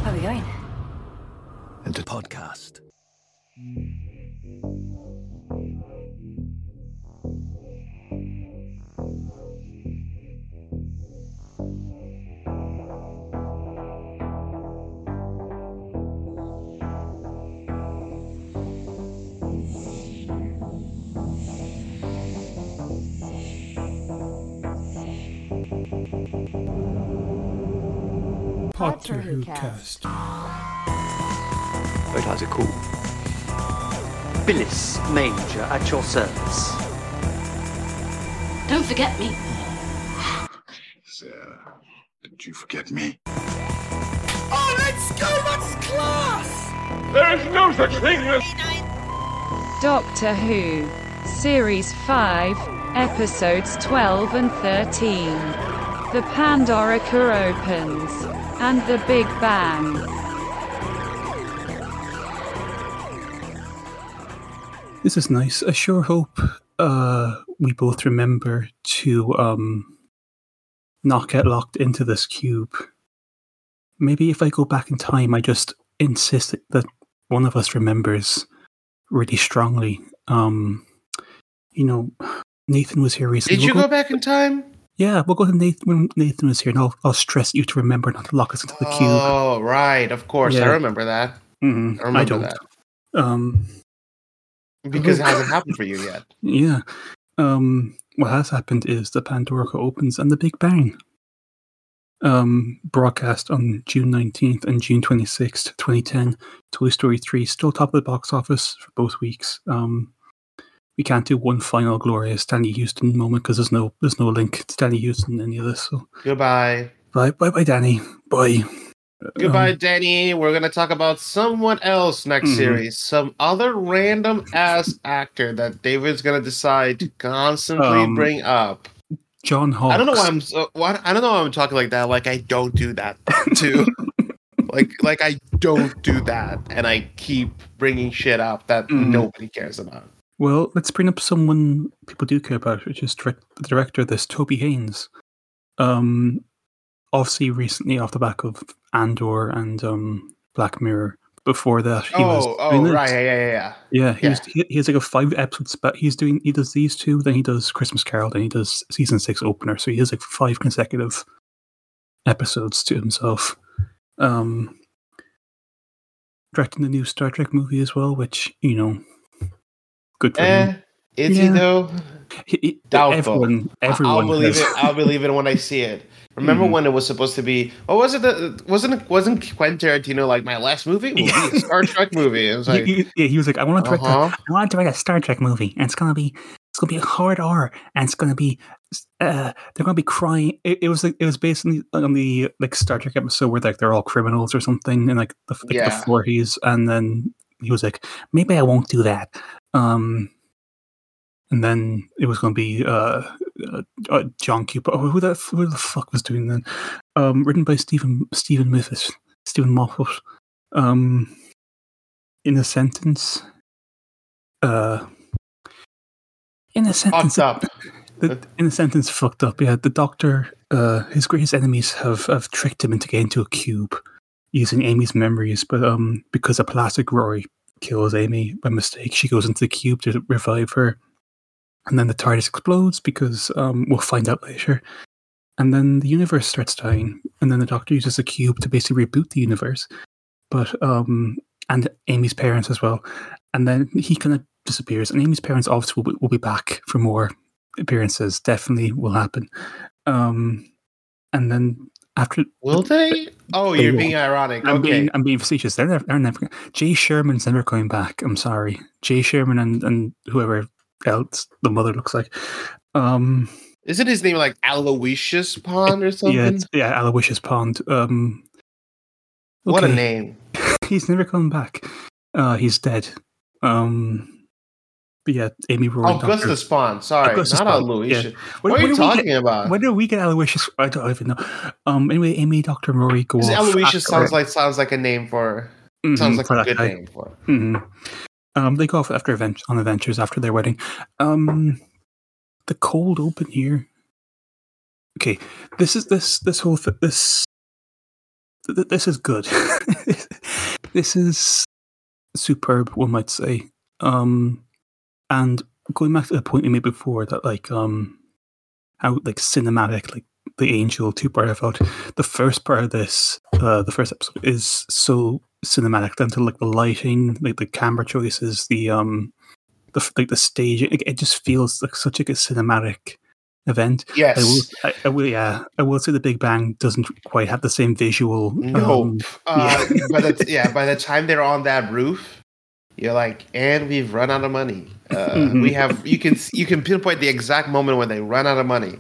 Where are we going? Into podcast. Doctor Who cast. Wait, how's it called? Phyllis Major at your service. Don't forget me. Sarah, did you forget me? Oh, let's go! That's class! There is no such thing as... Doctor Who, Series 5, Episodes 12 and 13. The Pandorica opens, and the Big Bang. This is nice. I sure hope we both remember to not get locked into this cube. Maybe if I go back in time, I just insist that one of us remembers really strongly. You know, Nathan was here recently. Did you go back in time? Yeah, we'll go to Nathan when Nathan was here, and I'll stress you to remember not to lock us into the cube. Oh, right. Of course. Yeah. I remember that. Mm-hmm. I remember don't. that. Because it hasn't happened for you yet. Yeah. What has happened is the Pandorica opens and the Big Bang. Broadcast on June 19th and June 26th, 2010. Toy Story 3 still top of the box office for both weeks. We can't do one final glorious Danny Houston moment because there's no link to Danny Houston in any of this. So Goodbye. bye, Danny. Bye. Goodbye, Danny. We're going to talk about someone else next series. Some other random ass actor that David's going to decide to constantly bring up. John Hawkes. I don't know why I don't know why I'm talking like that. Like I don't do that too. like I don't do that, and I keep bringing shit up that nobody cares about. Well, let's bring up someone people do care about, which is the director of this, Toby Haynes. Obviously, recently off the back of Andor and Black Mirror. Before that, he was right, yeah. He has like a 5-episode spot. He does these two, then he does Christmas Carol, then he does season 6 opener. So he has like 5 consecutive episodes to himself. Directing the new Star Trek movie as well, which good for him. Is he though? Doubtful. Everyone. I'll believe it when I see it. Remember when it was supposed to be? What was it? Wasn't Quentin Tarantino like my last movie? Will be a Star Trek movie. It was like, he was like, I want to direct a Star Trek movie, and it's gonna be a hard R, and it's gonna be they're gonna be crying. It was basically on the like Star Trek episode where like they're all criminals or something in like the 40s, and then he was like, maybe I won't do that. And then it was going to be John Cooper. Oh, who the fuck was doing that? Written by Stephen Moffat. In a sentence. Fucked up. In a sentence, fucked up. Yeah, the Doctor. His greatest enemies have tricked him into getting into a cube using Amy's memories, but because a plastic Rory kills Amy by mistake, she goes into the cube to revive her. And then the TARDIS explodes because we'll find out later. And then the universe starts dying. And then the Doctor uses the cube to basically reboot the universe. But and Amy's parents as well. And then he kind of disappears. And Amy's parents obviously will be back for more appearances. Definitely will happen. And then after... Will they? Oh, you're being ironic. I'm being facetious. They're never... Jay Sherman's never coming back. I'm sorry. Jay Sherman and whoever... else the mother looks like. Isn't his name like Aloysius Pond or something? Yeah, Aloysius Pond. What a name. He's never coming back. He's dead. But yeah, Amy Rory. Augustus Pond. Sorry, not Aloysius. Yeah. What are you talking about? When do we get Aloysius? I don't even know. Anyway, Amy, Dr. Rory go off. Aloysius sounds like a name for. Sounds like a good name for. They go off on adventures after their wedding. The cold open here. Okay, this this is good. This is superb, one might say. And going back to the point we made before, that how like cinematic, like the Angel two-part I felt. The first part of this, the first episode, is so cinematic down to like the lighting, like the camera choices, the staging. It just feels like such a cinematic event. Yes. I will say the Big Bang doesn't quite have the same visual. Nope. By the time they're on that roof, you're like, and we've run out of money. We have you can pinpoint the exact moment when they run out of money.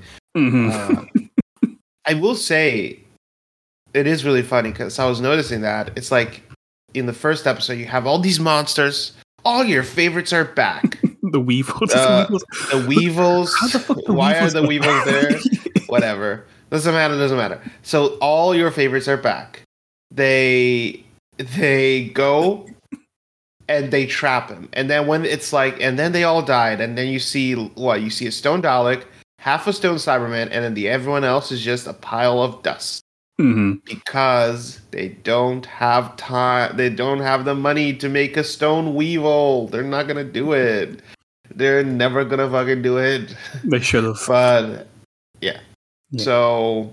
I will say, it is really funny because I was noticing that it's like in the first episode you have all these monsters. All your favorites are back. The Weevils. The Weevils. How the fuck Why Weevils are the Weevils there? Whatever. Doesn't matter. So all your favorites are back. They go and they trap him. And then when it's like, and then they all died. And then you see what? You see a stone Dalek, half a stone Cyberman, and then everyone else is just a pile of dust. Because they don't have time. They don't have the money to make a stone Weevil. They're not gonna do it. They're never gonna fucking do it. They should have. But yeah. So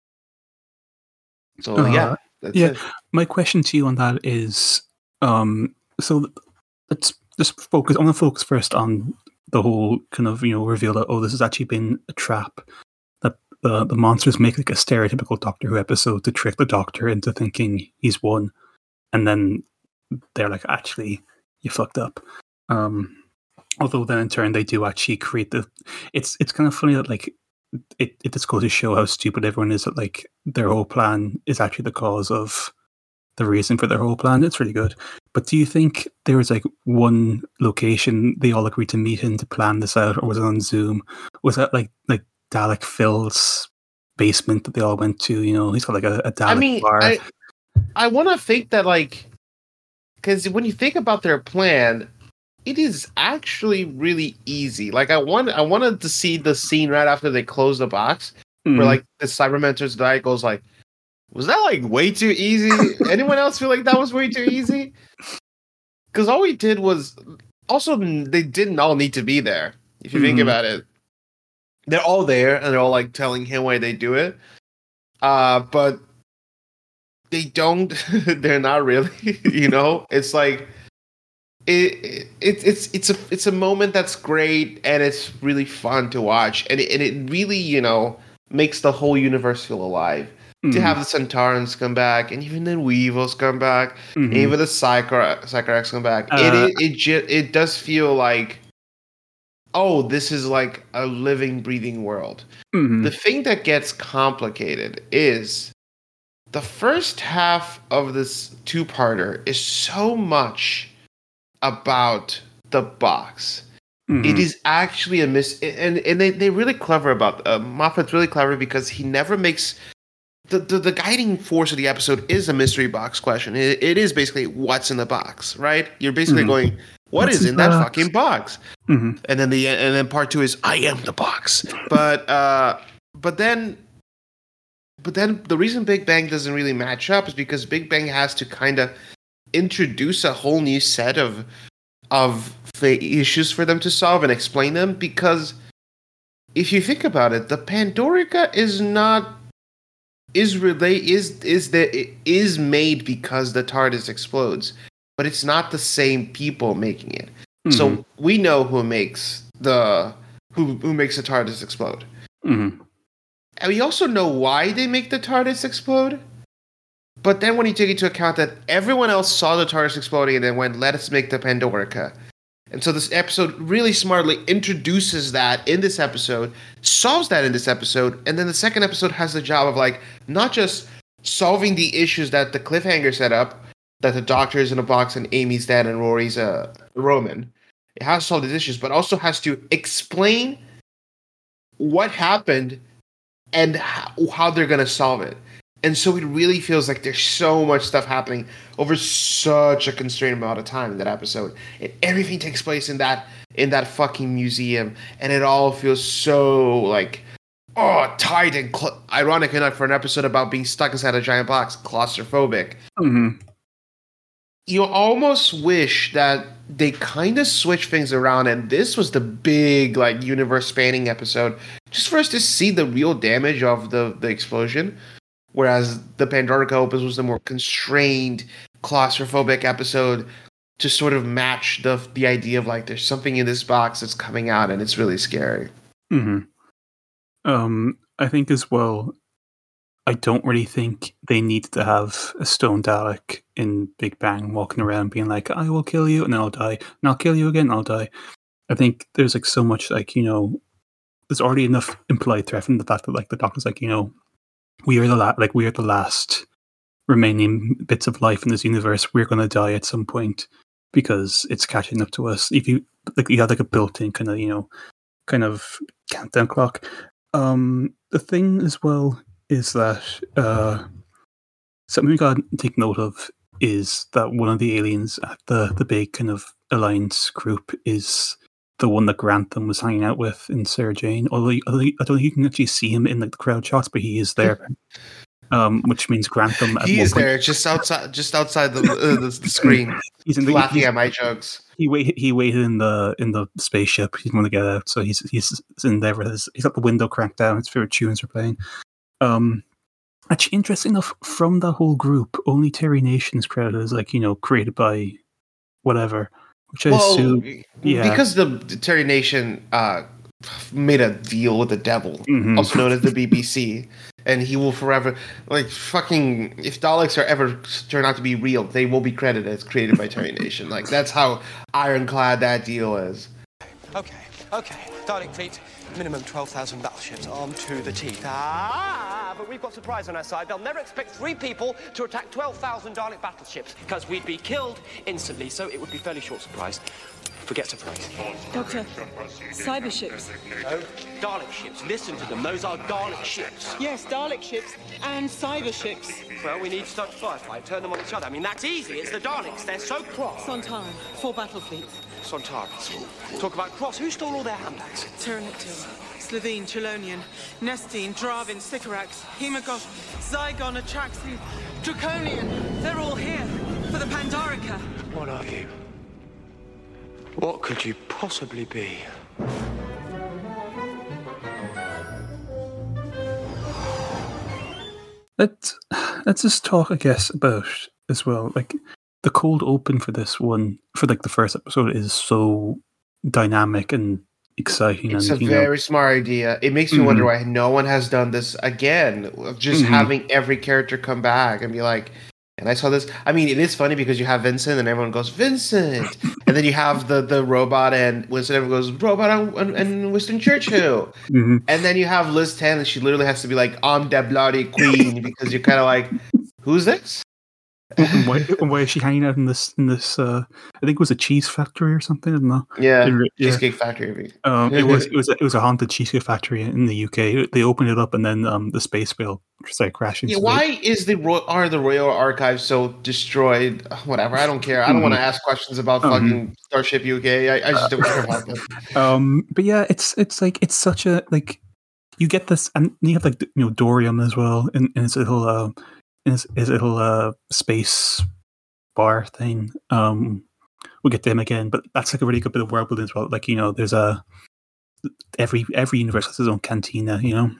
yeah. That's it. My question to you on that is, so let's just focus. I want to focus first on the whole kind of reveal that this has actually been a trap. That the monsters make like a stereotypical Doctor Who episode to trick the Doctor into thinking he's won, and then they're like, actually, you fucked up. Although then in turn they do actually create the. It's kind of funny that like it just goes to show how stupid everyone is, that like their whole plan is actually the cause of the reason for their whole plan. It's really good. But do you think there was like one location they all agreed to meet in to plan this out, or was it on Zoom? Was that like Dalek Phil's basement that they all went to? He's got like a Dalek bar. I want to think that, like, because when you think about their plan, it is actually really easy. Like, I wanted to see the scene right after they close the box, where like the Cybermentor's guy goes like, "Was that like way too easy?" Anyone else feel like that was way too easy? Because all we did was also they didn't all need to be there. If you think about it. They're all there, and they're all like telling him why they do it, but they don't. They're not really, It's like it's a moment that's great, and it's really fun to watch, and it really makes the whole universe feel alive. To have the Centaurans come back, and even the Weevils come back, and even the Psychorax come back. It does feel like, oh, this is like a living, breathing world. The thing that gets complicated is the first half of this two-parter is so much about the box. It is actually a and they're really clever about Moffat's really clever because he never makes the guiding force of the episode is a mystery box question. It is basically what's in the box, right? You're basically going, what is in that fucking box? And then part two is I am the box. But then the reason Big Bang doesn't really match up is because Big Bang has to kind of introduce a whole new set of issues for them to solve and explain them. Because if you think about it, the Pandorica is made because the TARDIS explodes, but it's not the same people making it. So we know who makes the TARDIS explode. And we also know why they make the TARDIS explode. But then when you take into account that everyone else saw the TARDIS exploding and then went, let us make the Pandorica. And so this episode really smartly introduces that in this episode, solves that in this episode, and then the second episode has the job of like not just solving the issues that the cliffhanger set up, that the Doctor is in a box and Amy's dead and Rory's a Roman. It has to solve these issues, but also has to explain what happened and how they're going to solve it. And so it really feels like there's so much stuff happening over such a constrained amount of time in that episode. And everything takes place in that fucking museum. And it all feels so like tight and ironic enough for an episode about being stuck inside a giant box, claustrophobic. Mm-hmm. You almost wish that they kind of switch things around, and this was the big like universe spanning episode, just for us to see the real damage of the explosion. Whereas the Pandorica Opus was the more constrained, claustrophobic episode to sort of match the idea of like there's something in this box that's coming out and it's really scary. Mm-hmm. I think as well, I don't really think they needed to have a stone Dalek in Big Bang walking around being like, I will kill you and then I'll die, and I'll kill you again and I'll die. I think there's like so much like, there's already enough implied threat from the fact that like the Doctor's like, we are the last remaining bits of life in this universe. We're going to die at some point because it's catching up to us. If you have like a built-in kind of countdown clock. The thing as well is that something we got to take note of is that one of the aliens at the big kind of alliance group is the one that Grantham was hanging out with in Sarah Jane. Although I don't think you can actually see him in the crowd shots, but he is there. Which means Grantham. He is there, just outside the screen. He's laughing at my jokes. He waited in the spaceship. He didn't want to get out, so he's in there. He's got the window cranked down. His favorite tunes are playing. Actually, interesting enough, from the whole group, only Terry Nation's crowd is created by whatever. Which I assume, because the Terry Nation made a deal with the devil, also known as the BBC, and he will forever, fucking, if Daleks are ever turn out to be real, they will be credited as created by Terry Nation. That's how ironclad that deal is. Okay. Dalek fleet, minimum 12,000 battleships, armed to the teeth. But we've got surprise on our side. They'll never expect 3 people to attack 12,000 Dalek battleships, because we'd be killed instantly, so it would be fairly short surprise. Forget surprise. Doctor, cyber ships. No, Dalek ships. Listen to them. Those are Dalek ships. Yes, Dalek ships and cyber ships. Well, we need to start a firefight. Turn them on each other. I mean, that's easy. It's the Daleks. They're so cross. Sontaran, 4 battle fleets. Sontarans. Talk about cross. Who stole all their handbags? Pterodactyl, Slovene, Chelonian, Nestine, Dravin, Sycorax, Hemagoth, Zygon, Atraxi, Draconian. They're all here for the Pandorica. What are you? What could you possibly be? Let's just talk, I guess, about as well. The cold open for this one, for the first episode, is so dynamic and exciting. It's a very smart idea. It makes me wonder why no one has done this again. Of just having every character come back and be like, and I saw this. I mean, it is funny because you have Vincent and everyone goes, Vincent. And then you have the robot and Winston, everyone goes, robot and Winston Churchill. And then you have Liz 10 and she literally has to be like, I'm the bloody queen, because you're kind of like, who's this? And why is she hanging out in this I think it was a cheese factory or something, I don't know. Cheesecake Factory. It was a haunted cheesecake factory in the UK. They opened it up and then the space whale started crashing. Why is the Royal Archives so destroyed? Whatever, I don't care. I don't want to ask questions about fucking Starship UK. I just don't care about them. But yeah, it's such a you get this, and you have Dorium as well in his little his little space bar thing. We'll get them again, but that's a really good bit of world building as well. There's every universe has its own cantina.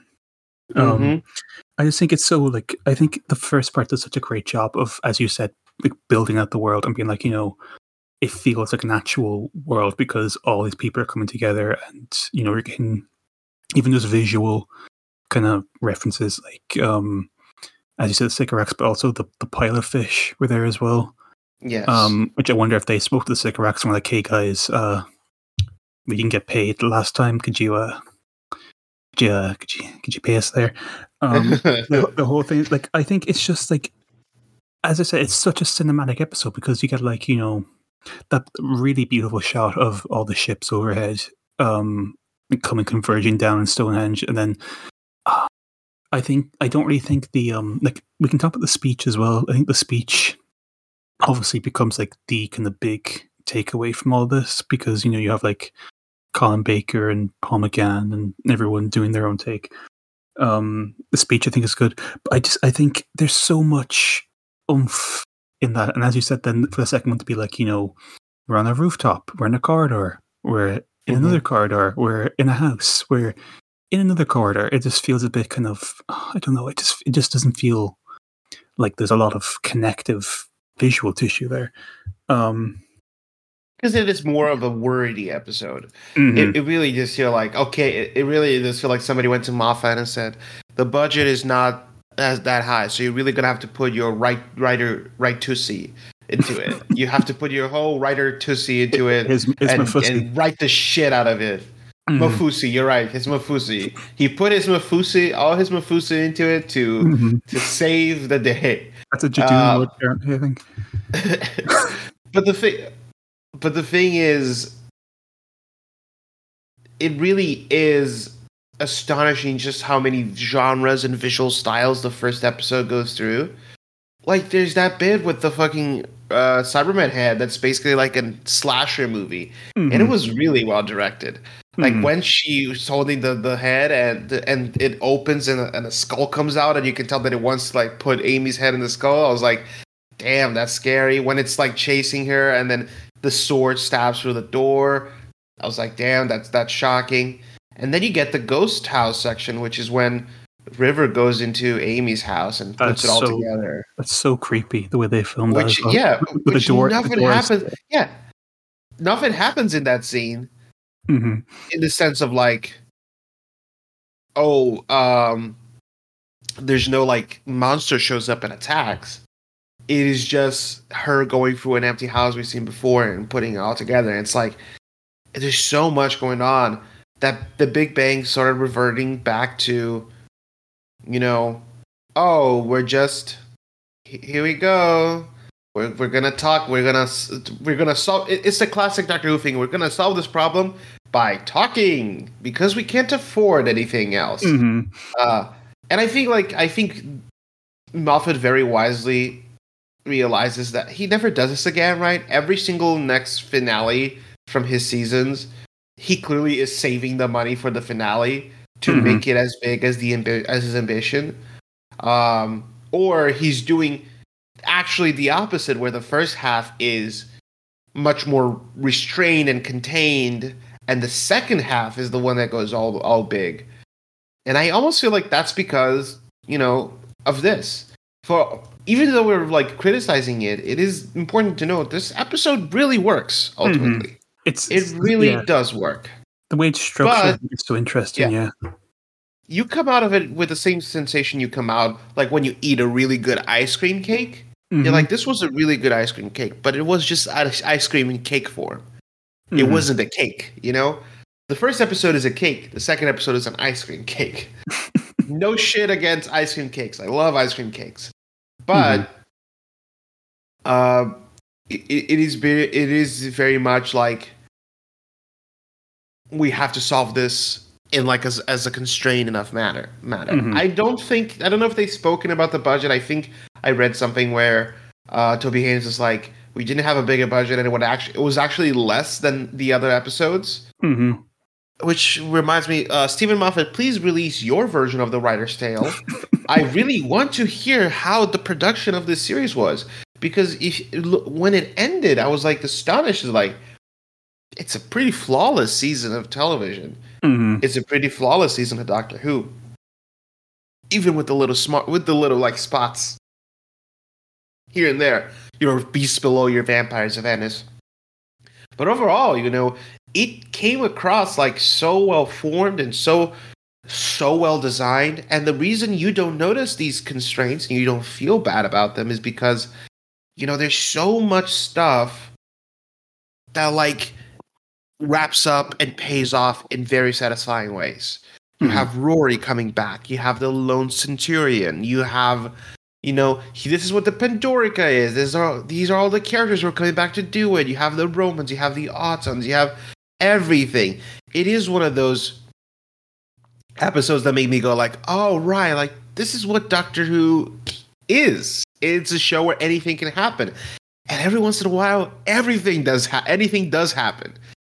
I just think it's so I think the first part does such a great job of, as you said, building out the world and being it feels like an actual world because all these people are coming together, and you're getting even those visual kind of references as you said, the Sycorax, but also the pilot fish were there as well. Yes. Which I wonder if they spoke to the Sycorax and were like, hey guys, we didn't get paid last time. Could you pay us there? The whole thing, I think it's just as I said, it's such a cinematic episode because you get that really beautiful shot of all the ships overhead, converging down in Stonehenge, and then I don't really think the we can talk about the speech as well. I think the speech obviously becomes the kind of big takeaway from all this because you have Colin Baker and Paul McGann and everyone doing their own take. The speech I think is good, but I think there's so much oomph in that. And as you said, then for the second one to be like, we're on a rooftop, we're in a corridor, we're in another corridor, we're in a house, we're in another corridor. It just feels a bit kind of, I don't know. It just doesn't feel like there's a lot of connective visual tissue there. Because it is more of a wordy episode. It really just feel like, okay, it really does feel like somebody went to Moffat and said, the budget is not that high, so you're really going to have to put your right Tussie into it. You have to put your whole writer Tussie into it and write the shit out of it. Mafusi, you're right. His Mafusi. He put all his Mafusi into it to save the day. That's a Jadun word, I think. But the thing is, it really is astonishing just how many genres and visual styles the first episode goes through. Like, there's that bit with the fucking Cyberman head that's basically like a slasher movie, and it was really well directed. Like when she's holding the head and it opens and a skull comes out, and you can tell that it wants to like put Amy's head in the skull. I was like, damn, that's scary. When it's like chasing her and then the sword stabs through the door, I was like, damn, that's shocking. And then you get the ghost house section, which is when River goes into Amy's house and puts it all together. That's so creepy the way they filmed that. As well. Yeah, which nothing happens. Yeah, nothing happens in that scene. In the sense of like, there's no like monster shows up and attacks. It is just her going through an empty house we've seen before and putting it all together. And it's like, there's so much going on that the Big Bang started reverting back to, we're just, here we go. We're gonna talk. We're gonna solve. It's the classic Doctor Who thing. We're gonna solve this problem by talking because we can't afford anything else. And I think Moffat very wisely realizes that he never does this again. Right? Every single next finale from his seasons, he clearly is saving the money for the finale to make it as big as his ambition, or he's doing actually the opposite, where the first half is much more restrained and contained, and the second half is the one that goes all big. And I almost feel like that's because, of this. For even though we're like criticizing it, it is important to note this episode really works ultimately. It really does work. The way it's structured is so interesting, yeah. You come out of it with the same sensation you come out like when you eat a really good ice cream cake. You're like, this was a really good ice cream cake, but it was just ice cream in cake form. It wasn't a cake, The first episode is a cake. The second episode is an ice cream cake. No shit against ice cream cakes. I love ice cream cakes. But it is very much like we have to solve this in like as a constrained enough manner. I don't know if they've spoken about the budget. I think I read something where Toby Haynes is like, we didn't have a bigger budget, and it was actually less than the other episodes. Which reminds me, Stephen Moffat, please release your version of The Writer's Tale. I really want to hear how the production of this series was, because when it ended, I was like astonished. Like, it's a pretty flawless season of television. It's a pretty flawless season of Doctor Who, even with the little like spots here and there. Your Beasts Below, your Vampires of Venice, but overall, it came across like so well formed and so well designed. And the reason you don't notice these constraints and you don't feel bad about them is because there's so much stuff that like wraps up and pays off in very satisfying ways. You have Rory coming back. You have the Lone Centurion. You have, this is what the Pandorica is. These are all the characters who are coming back to do it. You have the Romans. You have the Autons. You have everything. It is one of those episodes that make me go like, oh, right. Like, this is what Doctor Who is. It's a show where anything can happen. And every once in a while, anything does happen.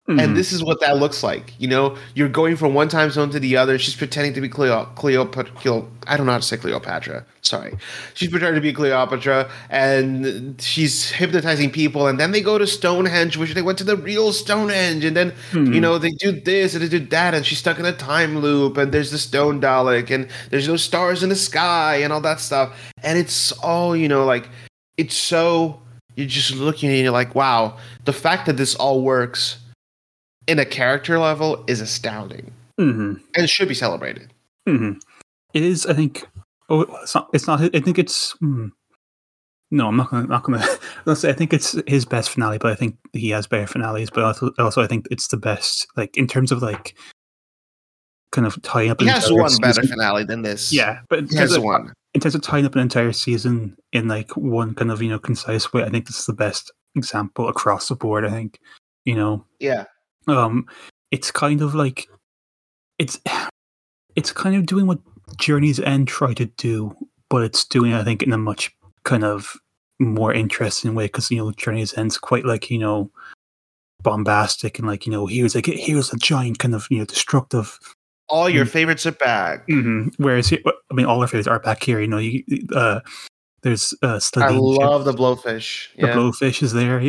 And this is what that looks like. You know, you're going from one time zone to the other. She's pretending to be Cleopatra. I don't know how to say Cleopatra. Sorry. She's pretending to be Cleopatra, and she's hypnotizing people. And then they go to Stonehenge, which they went to the real Stonehenge. And then, you know, they do this and they do that. And she's stuck in a time loop. And there's the stone Dalek. And there's no stars in the sky and all that stuff. And it's all, you know, like, it's so... You're just looking and you're like, wow, the fact that this all works in a character level is astounding, and it should be celebrated. It is, I think. Oh, it's not. I think it's. No, I'm not gonna. Let's say I think it's his best finale, but I think he has better finales. But also I think it's the best, like in terms of like kind of tying up. He has one better finale than this. Yeah, but he has one. In terms of tying up an entire season in like one kind of, you know, concise way, I think this is the best example across the board. I think, you know. Yeah. It's kind of like it's kind of doing what Journey's End tried to do, but it's doing, I think, in a much kind of more interesting way, because, you know, Journey's End's quite like, you know, bombastic and like, you know, here's a giant kind of, you know, destructive. All your favorites are back. Whereas, I mean, all our favorites are back here. You know, there's Slitheen. I love the Blowfish. The Blowfish is there.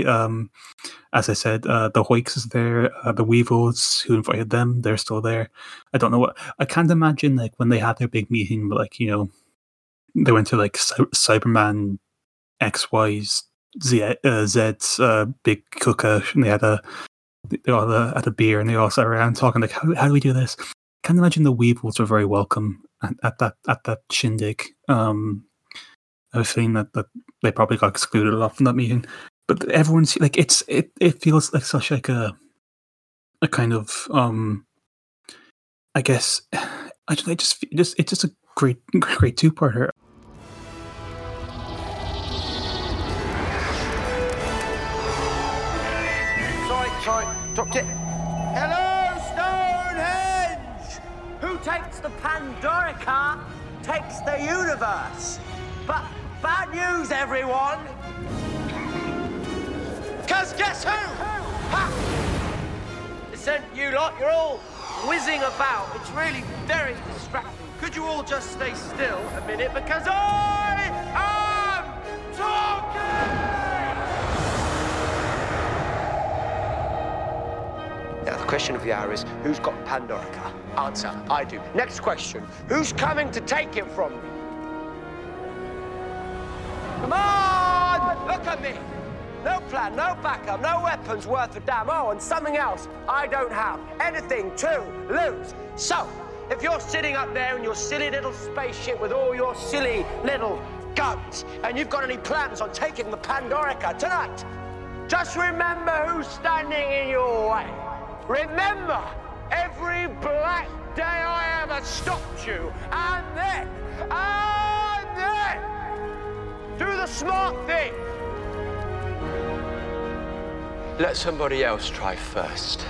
As I said, the Hoiks is there. The Weevils, who invited them, they're still there. I don't know what. I can't imagine like when they had their big meeting, like, you know, they went to like Cyberman XY's Zed's big cookout, and they all had a beer, and they all sat around talking like, how do we do this? I can't imagine the Weevils were very welcome at that shindig. I have a feeling that they probably got excluded a lot from that meeting. But everyone's like, it feels like such like a kind of I guess it's just a great two-parter. Sorry, dropped it. Hello, Stonehenge! Who takes the Pandorica takes the universe. But bad news, everyone! Because guess who? Ha! Listen, you lot, you're all whizzing about. It's really very distracting. Could you all just stay still a minute? Because I am talking! Now, the question of the hour is, who's got Pandorica? Answer, I do. Next question, who's coming to take it from me? Come on! Look at me! No plan, no backup, no weapons worth a damn. Oh, and something else I don't have. Anything to lose. So, if you're sitting up there in your silly little spaceship with all your silly little guns, and you've got any plans on taking the Pandorica tonight, just remember who's standing in your way. Remember every black day I ever stopped you, and then, do the smart thing. Let somebody else try first.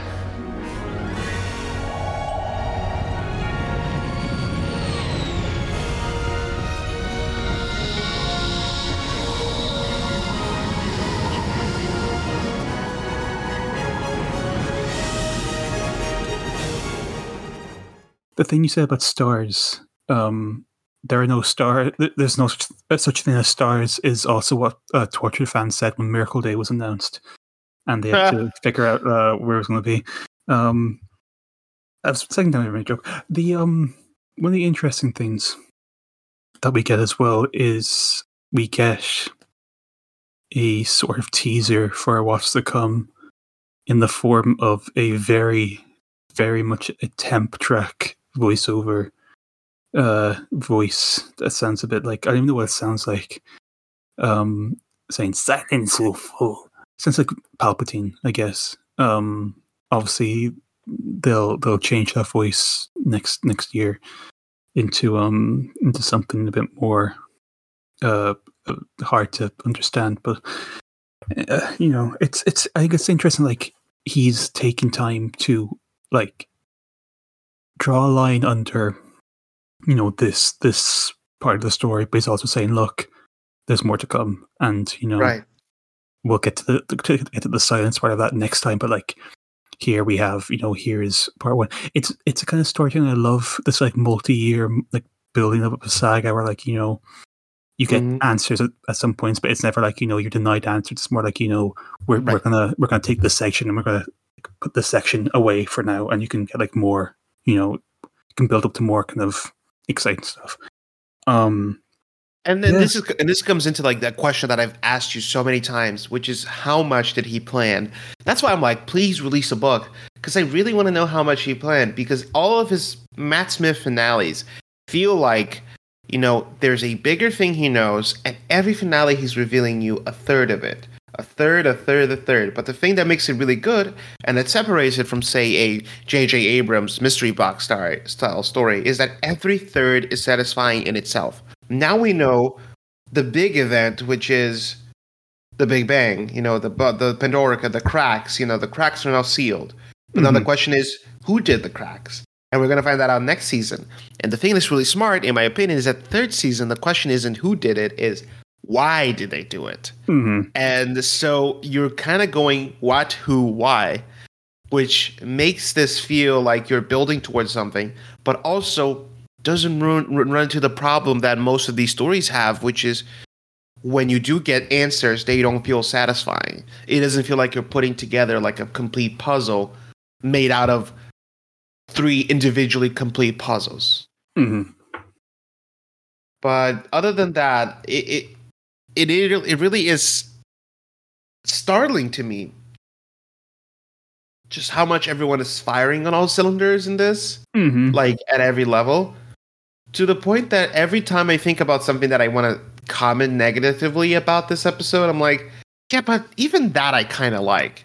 The thing you said about stars, there are no stars. There's no such thing as stars is also what Tortured fans said when Miracle Day was announced, and they had to figure out where it was going to be. I was second time I made a joke. One of the interesting things that we get as well is we get a sort of teaser for what's to come in the form of a very, very much a temp track voiceover voice that sounds a bit like, I don't even know what it sounds like, saying silence will fall. Sounds like Palpatine, I guess. Obviously they'll change that voice next year into something a bit more hard to understand, but you know, it's I think it's interesting, like he's taking time to like draw a line under, you know, this part of the story, but he's also saying, look, there's more to come, and you know, right, we'll get to the silence part of that next time. But like, here we have, here is part one. It's a kind of storytelling I love. This like multi-year like building up of a saga where like you get answers at some points, but it's never like you're denied answers. It's more like we're gonna take this section and we're gonna put this section away for now, and you can get like more. You can build up to more kind of exciting stuff. And then this comes into like that question that I've asked you so many times, which is how much did he plan? That's why I'm like, please release a book, because I really want to know how much he planned, because all of his Matt Smith finales feel like, there's a bigger thing he knows, and every finale he's revealing you a third of it. A third. But the thing that makes it really good, and that separates it from, say, a J.J. Abrams mystery box style story, is that every third is satisfying in itself. Now we know the big event, which is the Big Bang, the Pandorica, the cracks, the cracks are now sealed. But now the question is, who did the cracks? And we're going to find that out next season. And the thing that's really smart, in my opinion, is that third season, the question isn't who did it, is why did they do it? And so you're kind of going what, who, why, which makes this feel like you're building towards something, but also doesn't run into the problem that most of these stories have, which is when you do get answers, they don't feel satisfying. It doesn't feel like you're putting together like a complete puzzle made out of 3 individually complete puzzles. But other than that, it really is startling to me just how much everyone is firing on all cylinders in this, like at every level. To the point that every time I think about something that I want to comment negatively about this episode, I'm like, yeah, but even that I kind of like.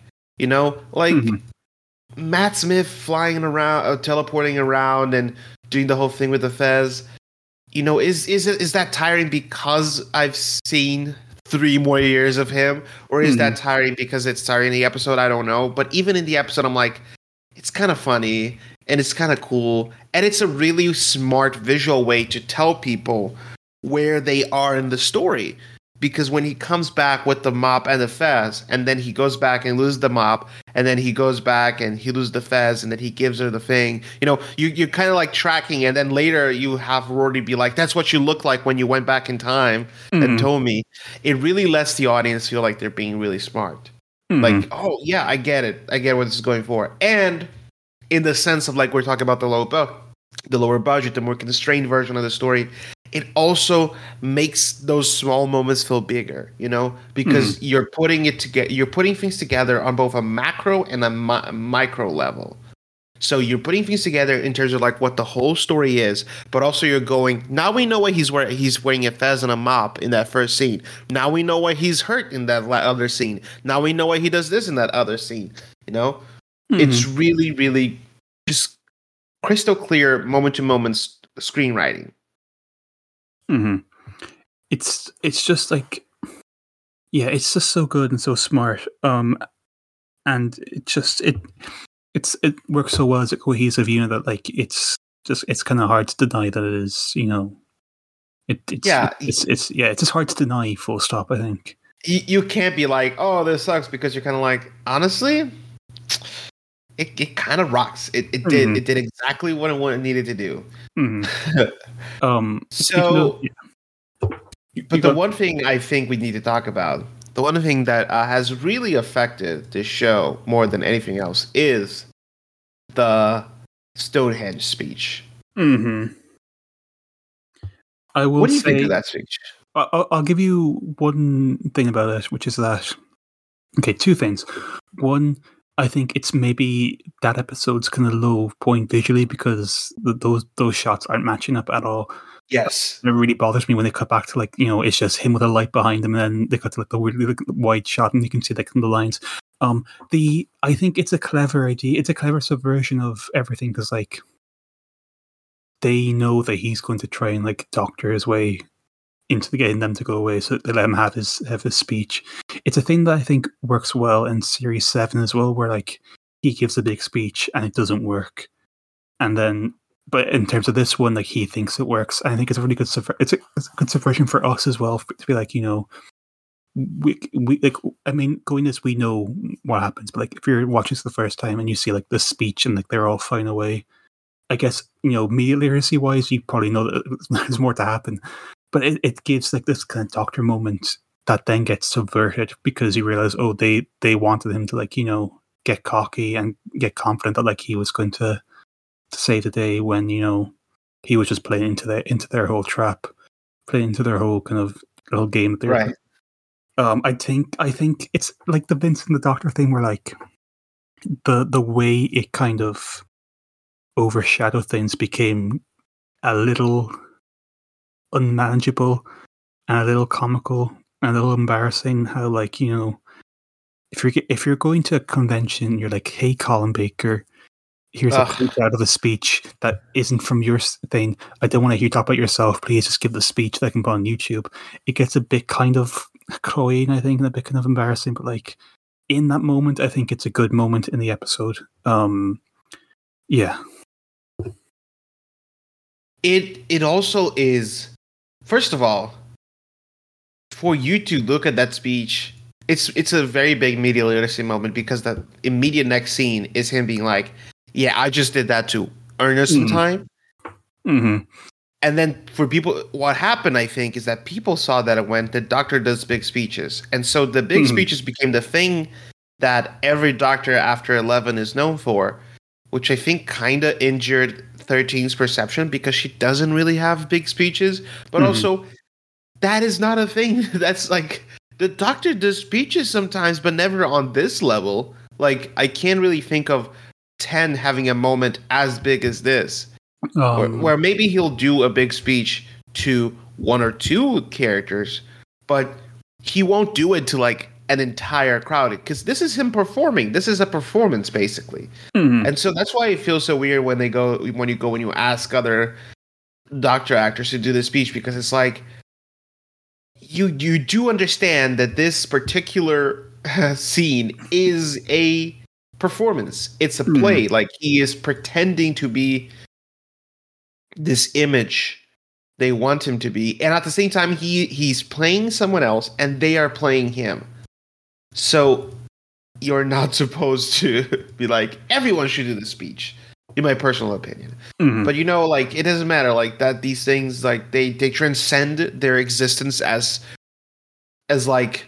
Matt Smith flying around, teleporting around, and doing the whole thing with the Fez. Is that tiring because I've seen 3 more years of him, or is that tiring because it's tiring in the episode? I don't know. But even in the episode, I'm like, it's kind of funny. And it's kind of cool. And it's a really smart visual way to tell people where they are in the story. Because when he comes back with the mop and the Fez, and then he goes back and loses the mop, and then he goes back and he loses the Fez, and then he gives her the thing. You're kind of like tracking, and then later you have Rory be like, that's what you look like when you went back in time and told me. It really lets the audience feel like they're being really smart. Like, oh, yeah, I get it. I get what this is going for. And in the sense of like we're talking about the lower budget, the more constrained version of the story, it also makes those small moments feel bigger, because you're putting it together. You're putting things together on both a macro and a micro level. So you're putting things together in terms of like what the whole story is, but also you're going, now we know why he's wearing a Fez and a mop in that first scene. Now we know why he's hurt in that other scene. Now we know why he does this in that other scene. It's really, really just crystal clear moment to moment screenwriting. It's just like, yeah, it's just so good and so smart. And it works so well as a cohesive unit that like it's kind of hard to deny that it is. It's just hard to deny. Full stop. I think you can't be like, oh, this sucks, because you're kind of like, honestly, it kind of rocks. It did exactly what it needed to do. But the one thing I think we need to talk about, the one thing that has really affected this show more than anything else, is the Stonehenge speech. I will. What do you think of that speech? I'll give you one thing about it, which is that. Okay, 2 things. One, I think it's maybe that episode's kind of low point visually because those shots aren't matching up at all. Yes. And it really bothers me when they cut back to like, it's just him with a light behind him, and then they cut to like the really wide shot and you can see like the lines. I think it's a clever idea. It's a clever subversion of everything because like they know that he's going to try and like doctor his way into getting them to go away, so they let him have his speech. It's a thing that I think works well in Series 7 as well, where like he gives a big speech and it doesn't work, and then but in terms of this one, like he thinks it works. I think it's a really good it's a good subversion for us as well, to be like, we like, I mean, going as we know what happens, but like if you're watching this the first time and you see like this speech and like they're all flying away, I guess, media literacy wise, you probably know that there's more to happen. But it gives like this kind of Doctor moment that then gets subverted because you realize, oh, they wanted him to like, get cocky and get confident that like he was going to save the day when, he was just playing into their whole trap, playing into their whole kind of little game that they're Right. I think it's like the Vince and the Doctor thing where like the way it kind of overshadowed things became a little unmanageable and a little comical and a little embarrassing. How like if you're going to a convention, you're like, hey, Colin Baker, here's a clip out of the speech that isn't from your thing. I don't want to hear you talk about yourself. Please just give the speech that I can put on YouTube. It gets a bit kind of cloying, I think, and a bit kind of embarrassing. But like in that moment, I think it's a good moment in the episode. Yeah. It also is, first of all, for you to look at that speech, it's a very big media literacy moment because the immediate next scene is him being like, yeah, I just did that to earn us some time. Mm-hmm. And then for people, what happened, I think, is that people saw that it went, the Doctor does big speeches. And so the big speeches became the thing that every Doctor after 11 is known for, which I think kind of injured 13's perception because she doesn't really have big speeches. But also, that is not a thing. That's like, the Doctor does speeches sometimes, but never on this level. Like, I can't really think of 10 having a moment as big as this. Where maybe he'll do a big speech to one or two characters, but he won't do it to like an entire crowd because this is him performing. This is a performance basically, and so that's why it feels so weird when you ask other Doctor actors to do the speech because it's like you do understand that this particular scene is a performance. It's a play. Like he is pretending to be this image they want him to be, and at the same time he's playing someone else and they are playing him. So you're not supposed to be like, everyone should do the speech, in my personal opinion. But like, it doesn't matter, like that these things, like they transcend their existence as like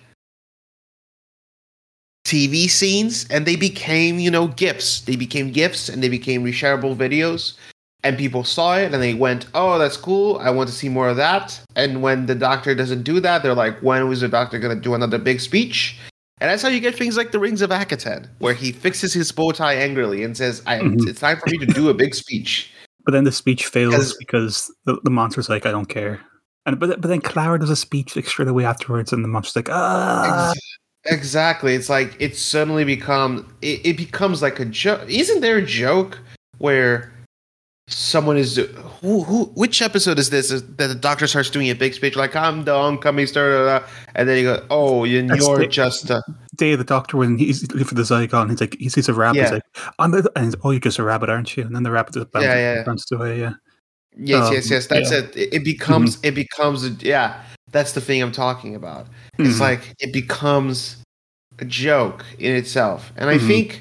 TV scenes, and they became GIFs. They became GIFs and they became reshareable videos. And people saw it and they went, oh, that's cool. I want to see more of that. And when the Doctor doesn't do that, they're like, when was the Doctor going to do another big speech? And that's how you get things like the Rings of Akaten, where he fixes his bow tie angrily and says, it's time for me to do a big speech. But then the speech fails because the monster's like, I don't care. But then Clara does a speech like straight away afterwards and the monster's like, ah. Exactly. It's like, it suddenly it becomes like a joke. Isn't there a joke where someone is which episode is this that the Doctor starts doing a big speech like, I'm the oncoming star, and then you go, oh, you're just Day of the Doctor when he's looking for the Zygon, he's like, he sees a rabbit, he's like, oh, you're just a rabbit, aren't you? And then the rabbit just bounces away. Yes, that's it. It becomes that's the thing I'm talking about. It's like it becomes a joke in itself. And I think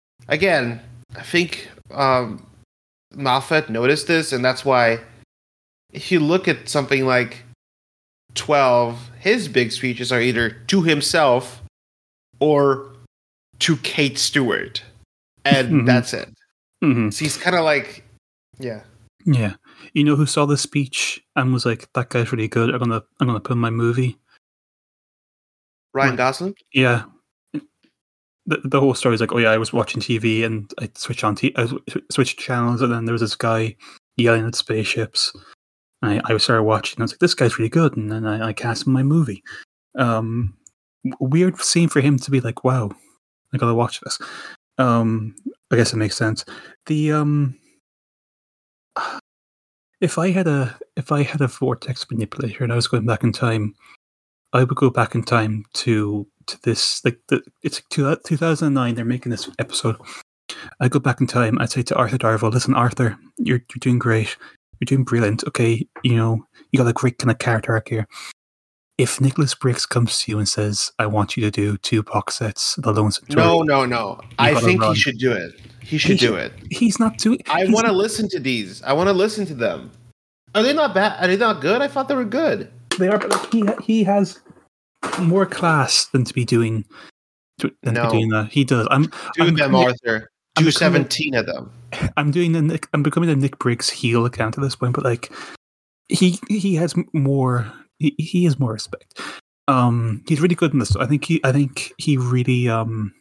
Moffat noticed this, and that's why if you look at something like 12, his big speeches are either to himself or to Kate Stewart, and that's it. So he's kind of like, yeah. You know who saw the speech and was like, that guy's really good, I'm gonna put in my movie? Ryan Gosling? Yeah. The whole story is like, oh yeah, I was watching TV and I switched channels, and then there was this guy yelling at spaceships. And I started watching, and I was like, this guy's really good, and then I cast him in my movie. Weird scene for him to be like, wow, I gotta watch this. I guess it makes sense. The if I had a vortex manipulator and I was going back in time, I would go back in time to this, like it's 2009. They're making this episode. I go back in time. I'd say to Arthur Darvill, listen, Arthur, you're doing great. You're doing brilliant. Okay, you got a great kind of character arc here. if Nicholas Briggs comes to you and says, "I want you to do 2 box sets, The Lone Centurion," No. I think he should do it. He should do it. He's not doing. I want to listen to these. I want to listen to them. Are they not bad? Are they not good? I thought they were good. They are, but he has more class than to be doing. To be doing that. He does. Arthur. Do 17 of them. I'm becoming a Nick Briggs heel account at this point, but like he has more. He has more respect. He's really good in this. I think he really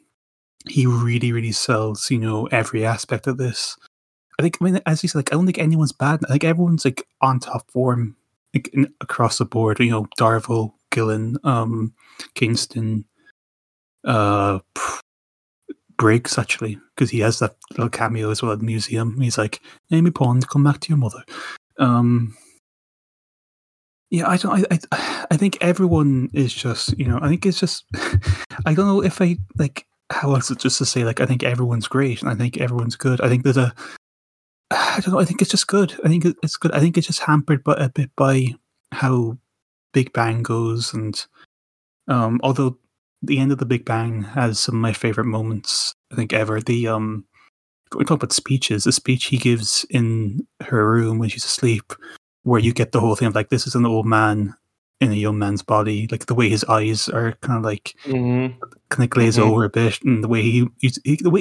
sells, every aspect of this. I mean, as you said, like, I don't think anyone's bad. I think everyone's like on top form, like, across the board. Darvill, Gillen, Kingston, Briggs, actually, because he has that little cameo as well at the museum. He's like, Amy Pond, come back to your mother. Yeah, I think everyone is just, I think it's just, I don't know if I, like, how else it's just to say, like, I think everyone's great and I think everyone's good. I think I don't know, I think it's just good. I think it's good. I think it's just hampered a bit by how Big Bang goes. And although the end of the Big Bang has some of my favorite moments, I think, ever. We talk about speeches, the speech he gives in her room when she's asleep, where you get the whole thing of like, this is an old man in a young man's body, like the way his eyes are kind of like kind of glaze over a bit, and the way he just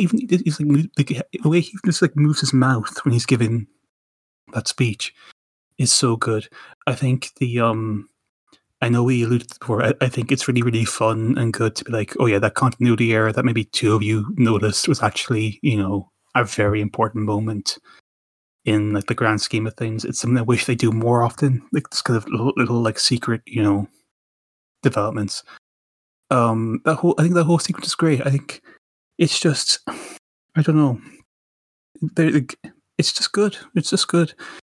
like moves his mouth when he's giving that speech is so good. I think I know we alluded to before. I think it's really, really fun and good to be like, oh yeah, that continuity error that maybe 2 of you noticed was actually, a very important moment in like the grand scheme of things. It's something I wish they do more often, like this kind of little like secret, developments. I think that whole sequence is great. I think it's just, I don't know, it's just good. It's just good.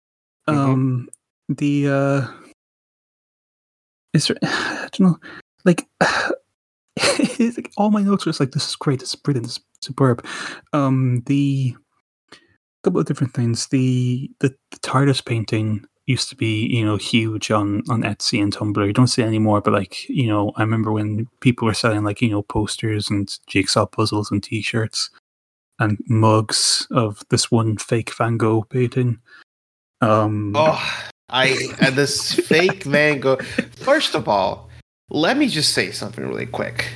I don't know, like, like all my notes are just like, this is great, this is brilliant, this is superb. The couple of different things. The TARDIS painting used to be, huge on Etsy and Tumblr. You don't see it anymore, but like, I remember when people were selling like, posters and jigsaw puzzles and t-shirts and mugs of this one fake Van Gogh painting. This fake Van Gogh. First of all, let me just say something really quick.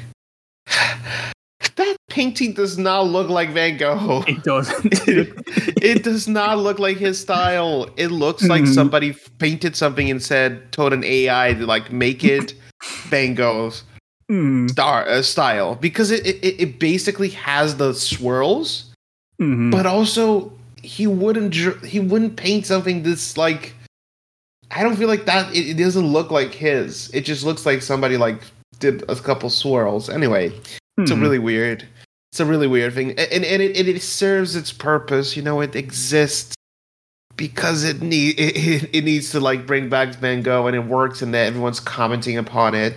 That painting does not look like Van Gogh. It doesn't. It does not look like his style. It looks like somebody painted something and told an AI to like make it Van Gogh's style, because it basically has the swirls, but also he wouldn't paint something that's like, I don't feel like that. It doesn't look like his. It just looks like somebody like did a couple swirls. Anyway. It's a really weird thing, and it serves its purpose. It exists because it needs to like bring back Van Gogh, and it works, and that everyone's commenting upon it.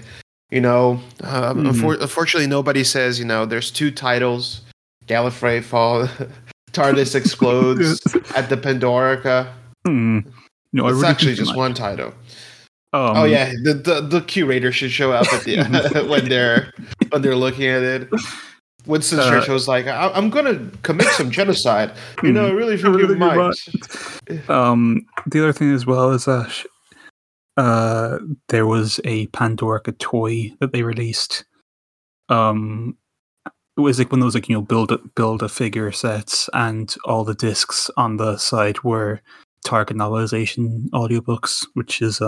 Unfortunately, nobody says there's 2 titles: Gallifrey fall, TARDIS explodes at the Pandorica. No, it's really actually just one title. Oh yeah, the curator should show up at the when they're looking at it. Winston Churchill's like, I'm gonna commit some genocide. I really think you might. The other thing as well is that there was a Pandorica toy that they released. It was like one of those like build a figure sets, and all the discs on the side were Target novelization audiobooks, which is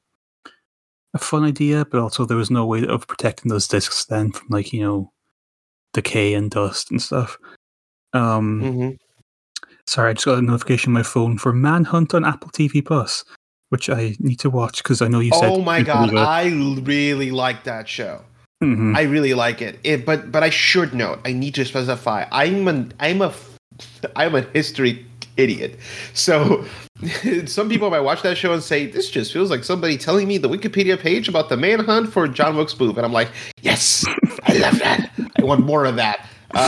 a fun idea, but also there was no way of protecting those discs then from like, decay and dust and stuff. Sorry, I just got a notification on my phone for Manhunt on Apple TV Plus, which I need to watch because I know you said. Oh my god, I really like that show. I really like it. But I should note, I need to specify, I'm a history idiot. So some people might watch that show and say, this just feels like somebody telling me the Wikipedia page about the manhunt for John Wilkes Booth. And I'm like, yes, I love that. I want more of that.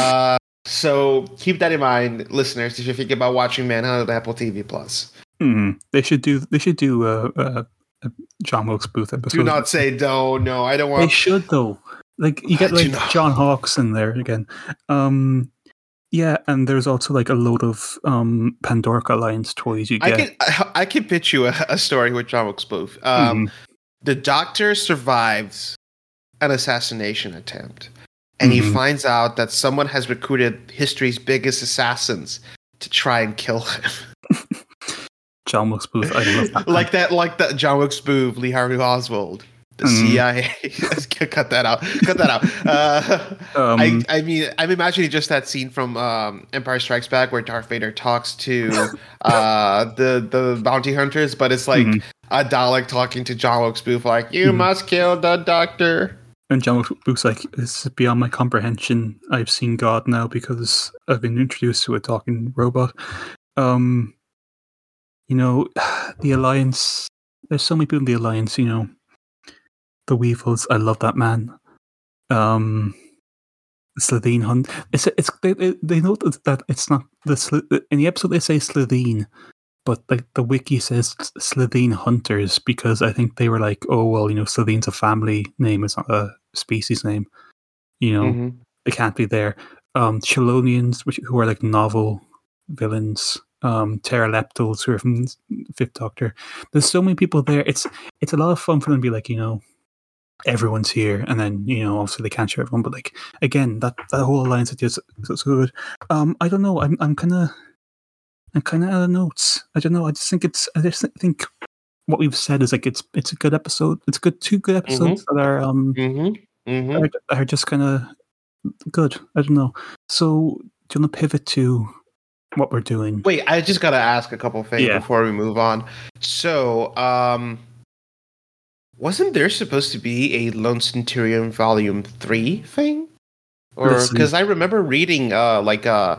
So keep that in mind, listeners, if you think about watching Manhunt on Apple TV Plus. They should do John Wilkes Booth episode. Do not say no. No, I don't They want. should though. Like you get Do like not. John Hawkes in there again. Yeah, and there's also like a load of Pandorica Alliance toys you get. I can pitch you a story with John Wilkes Booth. The Doctor survives an assassination attempt, and he finds out that someone has recruited history's biggest assassins to try and kill him. John Wilkes Booth, I love that. like that John Wilkes Booth, Lee Harvey Oswald, the CIA. Cut that out. I mean, I'm imagining just that scene from Empire Strikes Back where Darth Vader talks to the bounty hunters, but it's like a Dalek talking to John Wilkes Booth, like, "You must kill the Doctor." And John Wilkes Booth's like, "This is beyond my comprehension. I've seen God now because I've been introduced to a talking robot." You know, the Alliance. There's so many people in the Alliance. You know, the Weevils. I love that man. Slitheen Hunt. They note that it's not in the episode they say Slitheen, but like the wiki says Slitheen Hunters because I think they were like, oh well, you know, Slitheen's a family name, it's not a species name. You know, it can't be there. Chelonians, who are like novel villains. Pteroleptals who are from Fifth Doctor. There's so many people there. It's a lot of fun for them to be like, you know, everyone's here, and then, you know, obviously they can't show everyone, but like again, that whole alliance is so good. I don't know. I'm kind of out of notes. I don't know. I just think what we've said is like it's a good episode. It's two good episodes that are just kind of good. I don't know. So do you want to pivot to what we're doing? Wait, I just gotta ask a couple things before we move on. So, wasn't there supposed to be a Lone Centurion Volume 3 thing? Or because I remember reading I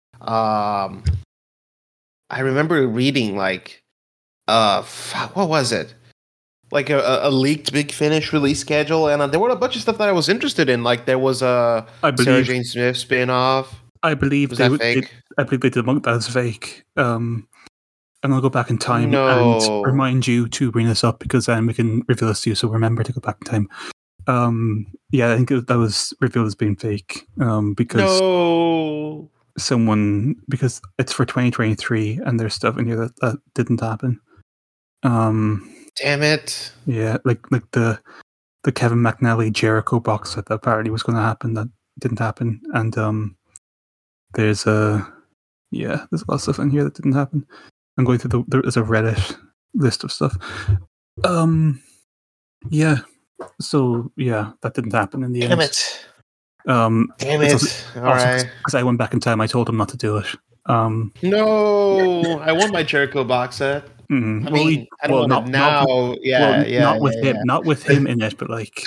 remember reading what was it? Like a leaked Big Finish release schedule, and there were a bunch of stuff that I was interested in. Like there was a Sarah Jane Smith spin-off. I believe was that fake? I believe they debunked that as fake. I'm gonna go back in time and remind you to bring this up because then we can reveal this to you. So remember to go back in time. Yeah, I think that was revealed as being fake. Because because it's for 2023 and there's stuff in here that didn't happen. Damn it! Yeah, like the Kevin McNally Jericho box set that apparently was going to happen that didn't happen, and there's a lot of stuff in here that didn't happen. I'm going through there's a Reddit list of stuff. Yeah. So yeah, that didn't happen in the end. Damn it! All right. Because I went back in time, I told him not to do it. No, I want my Jericho box set. I mean, I don't want it now. Not with him in it, but like,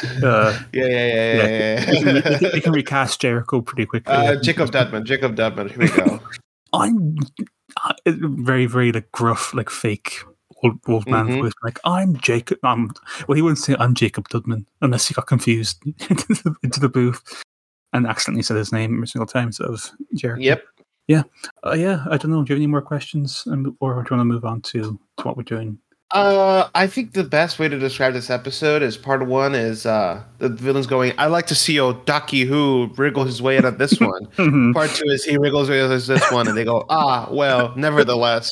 We can recast Jericho pretty quickly. Jacob Dudman. Here we go. I'm very, very like gruff, like fake old man voice. Like I'm Jacob. Well, he wouldn't say I'm Jacob Dudman unless he got confused into the booth and accidentally said his name every single time. So it was Jericho. Yep. Yeah. I don't know. Do you have any more questions, or do you want to move on to what we're doing? I think the best way to describe this episode is part one is the villain's going, I like to see old Ducky who wriggle his way out of this one. Part two is he wriggles his way out of this one, and they go, well, nevertheless.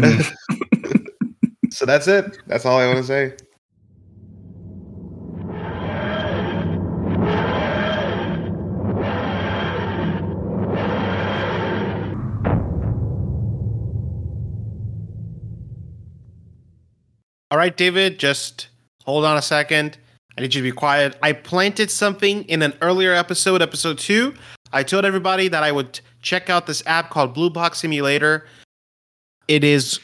So that's it. That's all I want to say. All right, David, just hold on a second. I need you to be quiet. I planted something in an earlier episode 2. I told everybody that I would check out this app called Blue Box Simulator. It is...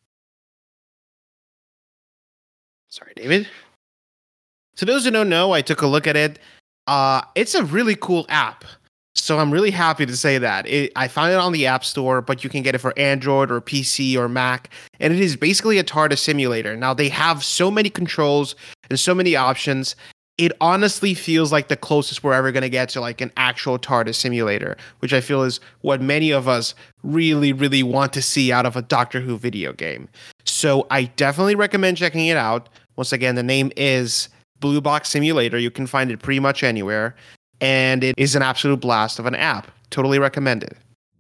Sorry, David. So those who don't know, I took a look at it. It's a really cool app. So I'm really happy to say that. I found it on the App Store, but you can get it for Android or PC or Mac. And it is basically a TARDIS simulator. Now, they have so many controls and so many options. It honestly feels like the closest we're ever going to get to like an actual TARDIS simulator, which I feel is what many of us really, really want to see out of a Doctor Who video game. So I definitely recommend checking it out. Once again, the name is Blue Box Simulator. You can find it pretty much anywhere. And it is an absolute blast of an app. Totally recommended.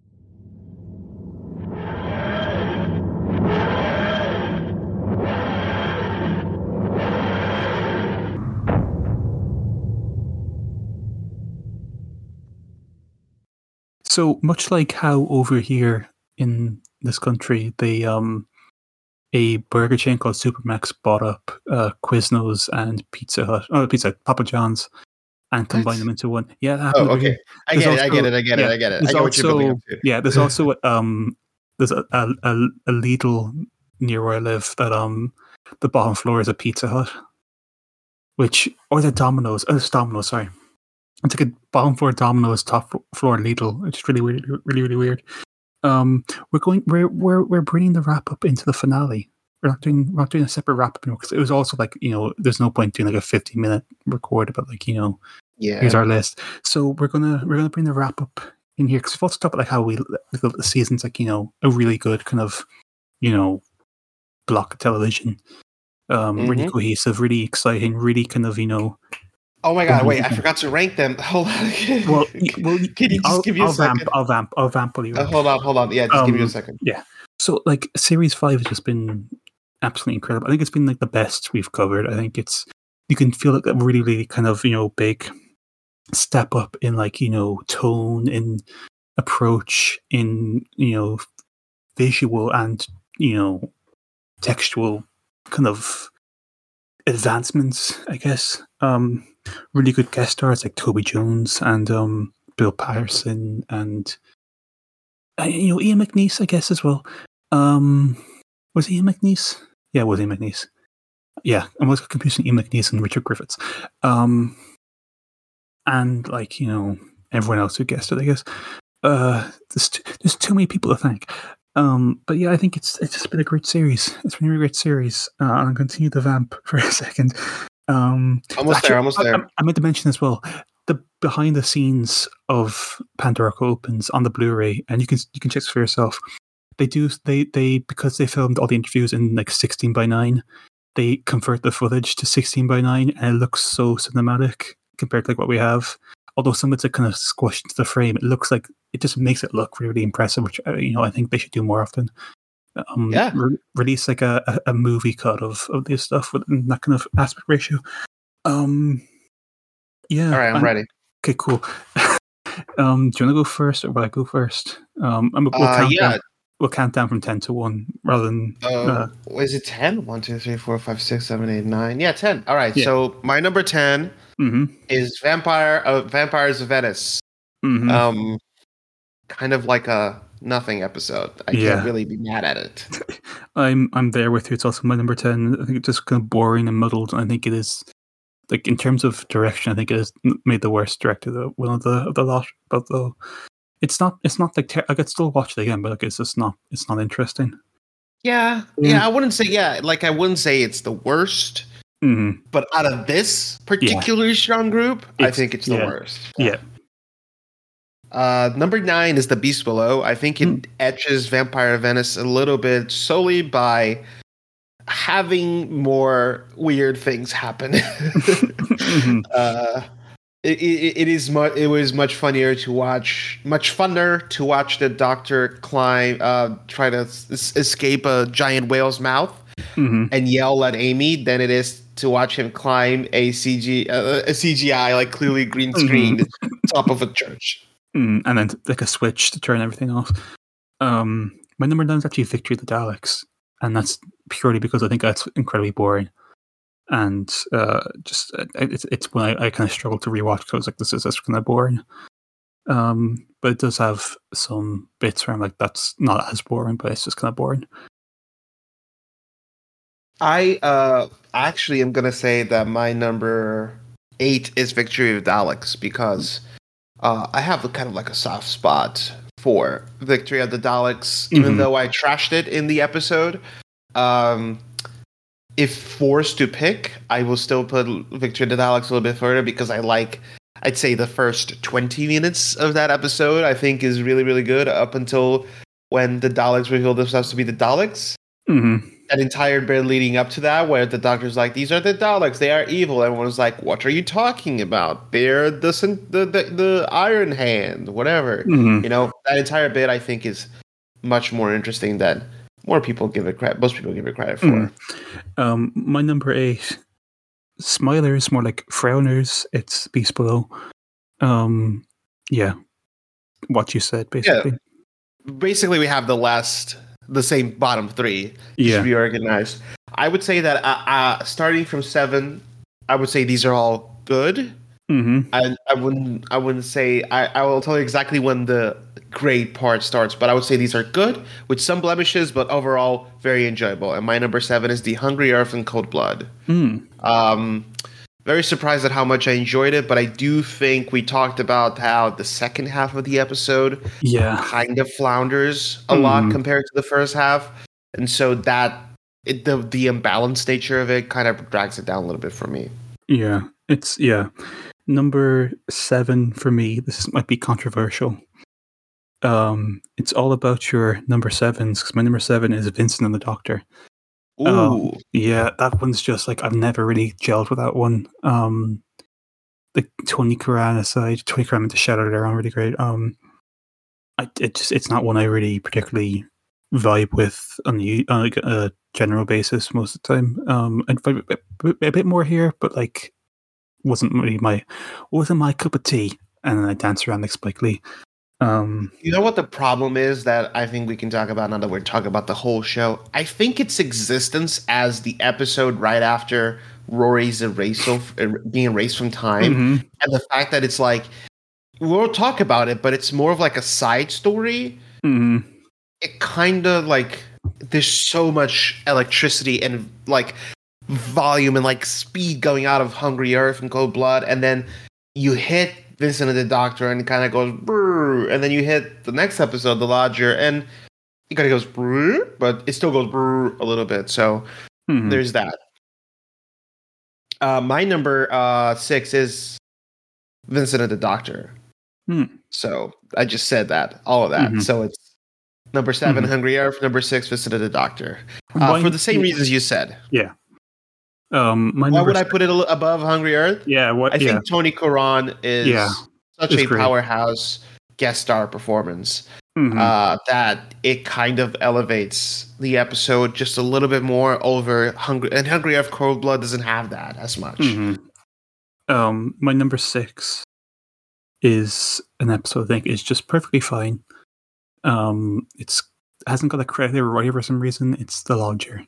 So much like how over here in this country, they a burger chain called Supermax bought up Quiznos and Papa John's, and combined them into one. Yeah, that happened. Oh, okay. I get it. I get it. I There's get what you're building up to. Yeah, there's also there's a Lidl near where I live that the bottom floor is a Pizza Hut, or the Domino's. Oh, it's Domino's. Sorry. It's like a bottom floor Domino's, top floor Lidl. It's really weird, really weird. We're bringing the wrap up into the finale. We're not doing a separate wrap up because it was also like, there's no point doing like a 50-minute record about like, here's our list. So we're gonna bring the wrap up in here because we've also talked about like how the season's like, a really good kind of, block of television. Really cohesive, really exciting, really kind of, Oh my god! Wait, I forgot to rank them. Hold on. Well, can you just give me a second? I'll vamp. Hold on. Yeah, just give me a second. Yeah. So, like, Series 5 has just been absolutely incredible. I think it's been like the best we've covered. I think you can feel like a really, really kind of big step up in like tone, in approach, in visual and textual kind of advancements, I guess. Really good guest stars like Toby Jones and Bill Patterson and Ian McNeice, I guess, as well. Was Ian McNeice? Yeah, it was Ian McNeice. Yeah, I was confusing Ian McNeice and Richard Griffiths. And like everyone else who guessed it, I guess. There's too many people to thank. But yeah, I think it's just been a great series. It's been a really great series. I'll continue the vamp for a second. Almost there. I meant to mention as well the behind the scenes of Pandorica Opens on the Blu-ray, and you can check this for yourself. They because they filmed all the interviews in like 16:9, they convert the footage to 16:9, and it looks so cinematic compared to like what we have. Although some of it's like kind of squashed into the frame, it looks like it just makes it look really impressive, which I think they should do more often. Release like a movie cut of this stuff with that kind of aspect ratio. Yeah. All right, I'm ready. Okay, cool. Do you want to go first, or will I go first? We'll count down from 10 to 1 rather than. Is it 10? 1, 2, 3, 4, 5, 6, 7, 8, 9. Yeah, 10. All right. Yeah. So my number 10 is Vampires of Venice. Mm-hmm. Kind of like a nothing episode. I can't really be mad at it. I'm there with you. It's also my number 10. I think it's just kind of boring and muddled. I think it is, like, in terms of direction, I think it is made the worst director one of the lot. But though it's not like I could still watch it again, but like it's not interesting. Yeah. I wouldn't say it's the worst. Mm-hmm. But out of this particularly strong group, I think it's the worst. Yeah. Number 9 is The Beast Below. I think it etches Vampire Venice a little bit solely by having more weird things happen. It was much funner to watch the Doctor try to escape a giant whale's mouth and yell at Amy than it is to watch him climb a CGI like clearly green screened top of a church. And then like a switch to turn everything off. My number 9 is actually Victory of the Daleks, and that's purely because I think that's incredibly boring, and it's when I kind of struggle to rewatch because I was like, this is just kind of boring. But it does have some bits where I'm like, that's not as boring, but it's just kind of boring. I actually am gonna say that my number 8 is Victory of the Daleks because I have kind of like a soft spot for Victory of the Daleks, even though I trashed it in the episode. If forced to pick, I will still put Victory of the Daleks a little bit further because I'd say the first 20 minutes of that episode I think is really, really good up until when the Daleks reveal themselves to be the Daleks. that entire bit leading up to that, where the Doctor's like, "These are the Daleks. They are evil." Everyone was like, "What are you talking about? They're the Iron Hand, whatever." Mhm. You know, that entire bit I think is much more interesting than more people give it credit. Most people give it credit for. My number 8, Smilers, more like Frowners. It's Beast Below. Yeah, what you said basically. Basically, we have the same bottom 3, just reorganized. I would say that starting from 7, I would say these are all good. Mm-hmm. I wouldn't say I will tell you exactly when the great part starts, but I would say these are good with some blemishes, but overall very enjoyable. And my number 7 is The Hungry Earth and Cold Blood. Very surprised at how much I enjoyed it, but I do think we talked about how the second half of the episode kind of flounders a lot compared to the first half, and so that the imbalanced nature of it kind of drags it down a little bit for me. It's number 7 for me. This might be controversial. It's all about your number 7s, because my number 7 is Vincent and the Doctor. Ooh. That one's just like, I've never really gelled with that one. The Tony Curran aside, Tony Curran meant to shout out around really great. It's not one I really particularly vibe with on a general basis most of the time. I'd vibe a bit more here, but like wasn't my cup of tea. And then I dance around like Spike Lee. You know what the problem is that I think we can talk about now that we're talking about the whole show? I think its existence as the episode right after Rory's being erased from time, and the fact that it's like, we'll talk about it, but it's more of like a side story. It kind of like, there's so much electricity and like volume and like speed going out of Hungry Earth and Cold Blood, and then you hit Vincent and the Doctor and it kind of goes brrr, and then you hit the next episode, The Lodger, and it kind of goes brrr, but it still goes brrr a little bit. So there's that. My number 6 is Vincent and the Doctor. So I just said that, all of that. So it's number 7, Hungry Earth, number 6, Vincent and the Doctor. For the same reasons you said. Yeah. Why would I put it above Hungry Earth? I think Tony Curran is such a powerhouse guest star performance that it kind of elevates the episode just a little bit more over Hungry Earth Cold Blood doesn't have that as much. My number 6 is an episode I think is just perfectly fine. It hasn't got a credit writer for some reason. It's The Lodger.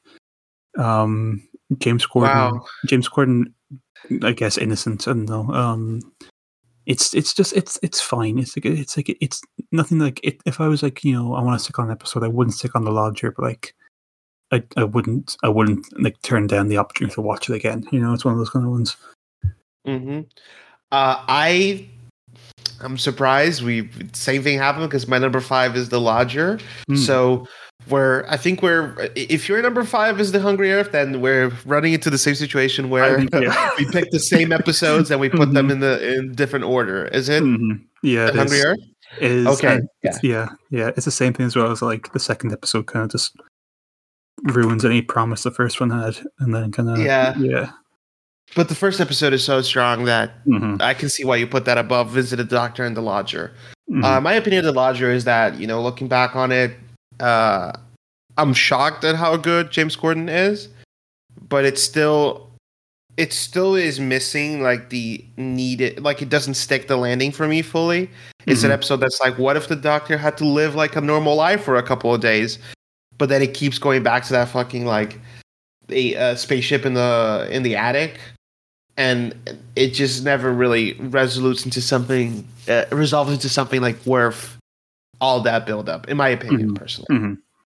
James Corden. Wow. James Corden, I guess, innocent. I don't know. It's fine. It's nothing like it. If I was like, I want to stick on an episode, I wouldn't stick on The Lodger, but like, I wouldn't like turn down the opportunity to watch it again. It's one of those kind of ones. I'm surprised same thing happened because my number 5 is The Lodger. So if your number 5 is The Hungry Earth, then we're running into the same situation where we pick the same episodes and we put them in different order. Is it? Yeah, The Hungry Earth? Is okay. It's the same thing as well as like the second episode kind of just ruins any promise the first one had, and then kind of But the first episode is so strong that I can see why you put that above Visit the Doctor and The Lodger. My opinion of The Lodger is that, looking back on it, I'm shocked at how good James Corden is, but it still is missing like the needed, like it doesn't stick the landing for me fully. It's an episode that's like, what if the Doctor had to live like a normal life for a couple of days, but then it keeps going back to that fucking like a spaceship in the attic, and it just never really resolves into something like worth all that build up, in my opinion, personally.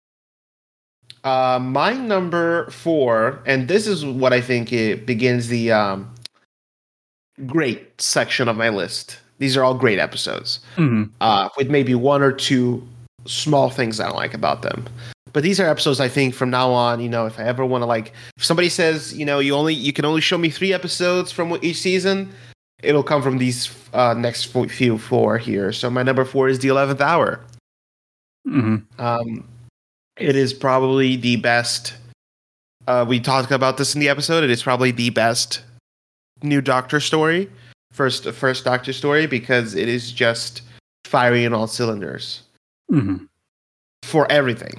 My number 4, and this is what I think it begins the great section of my list. These are all great episodes, with maybe one or two small things I don't like about them. But these are episodes I think from now on, if I ever want to if somebody says, you can only show me 3 episodes from each season, it'll come from these next few 4 here. So my number 4 is The 11th Hour. It is probably the best We talked about this in the episode. It is probably the best new Doctor story, first Doctor story, because it is just firing on all cylinders for everything.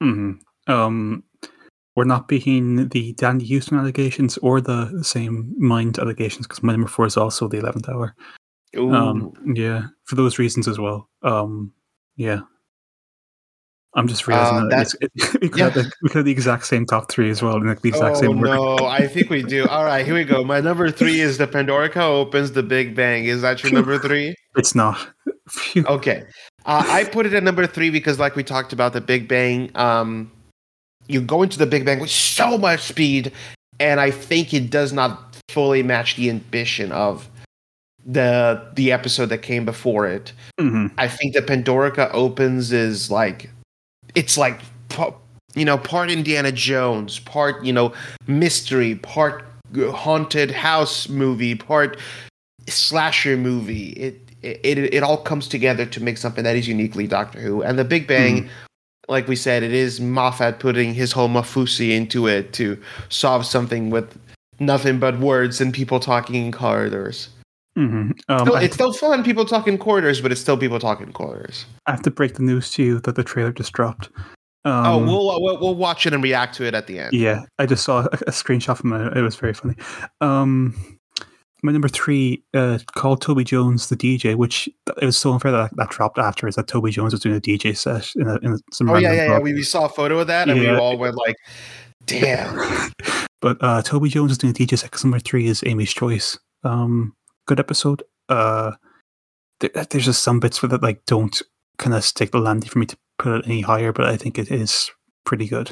We're not beating the Danny Houston allegations or the same Mind allegations, because my number 4 is also the 11th Hour. Yeah, for those reasons as well. Yeah. I'm just realizing we could have the exact same top 3 as well, and like the exact same order. No, I think we do. All right, here we go. My number 3 is the Pandorica Opens the Big Bang. Is that your number 3? It's not. Phew. Okay. I put it at number 3 because, like we talked about, the Big Bang, you go into the Big Bang with so much speed, and I think it does not fully match the ambition of the episode that came before it. I think the Pandorica Opens is like, it's like, part Indiana Jones, part, mystery, part haunted house movie, part slasher movie. It all comes together to make something that is uniquely Doctor Who. And the Big Bang, like we said, it is Moffat putting his whole Mafusi into it to solve something with nothing but words and people talking in corridors. It's still fun, people talking in corridors, but it's still people talking in corridors. I have to break the news to you that the trailer just dropped. We'll watch it and react to it at the end. Yeah, I just saw a screenshot from it. It was very funny. My number 3, called Toby Jones the DJ, which it was so unfair that dropped afterwards, that Toby Jones was doing a DJ set in some. Yeah. We saw a photo of that, and we all went like, "Damn!" But Toby Jones is doing a DJ set because number 3 is Amy's Choice. Good episode. There's just some bits with it like don't kind of stick the landing for me to put it any higher, but I think it is pretty good.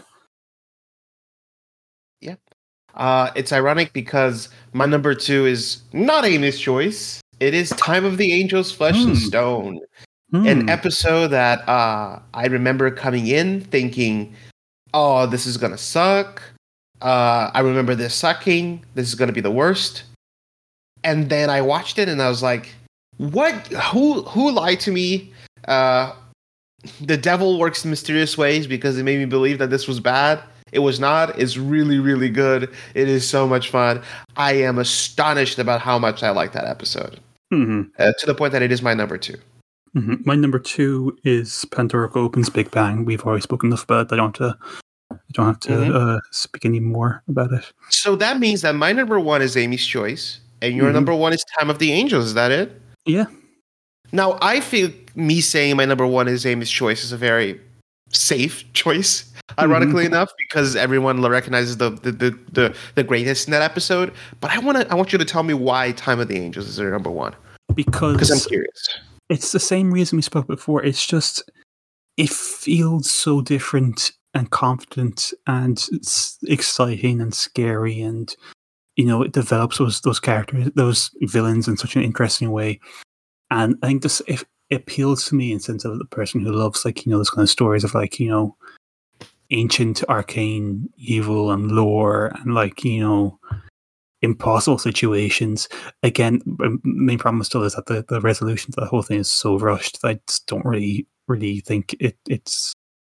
Yeah. It's ironic because my number 2 is not Amy's Choice. It is Time of the Angels, Flesh and Stone. An episode that I remember coming in thinking, oh, this is going to suck. I remember this sucking. This is going to be the worst. And then I watched it and I was like, what? Who lied to me? The devil works in mysterious ways because it made me believe that this was bad. It was not. It's really, really good. It is so much fun. I am astonished about how much I like that episode. To the point that it is my number 2. My number 2 is Pandorica Opens Big Bang. We've already spoken enough about it. I don't have to speak any more about it. So that means that my number 1 is Amy's Choice, and your number 1 is Time of the Angels. Is that it? Yeah. Now, I feel me saying my number 1 is Amy's Choice is a very safe choice, ironically enough, because everyone recognizes the greatest in that episode. But I want you to tell me why Time of the Angels is your number 1. Because I'm curious. It's the same reason we spoke before. It's just, it feels so different and confident and it's exciting and scary, and it develops those characters, those villains in such an interesting way. And I think this it appeals to me in the sense of the person who loves those kind of stories of ancient arcane evil and lore and impossible situations. Again, the main problem still is that the resolution to the whole thing is so rushed that I just don't really think it's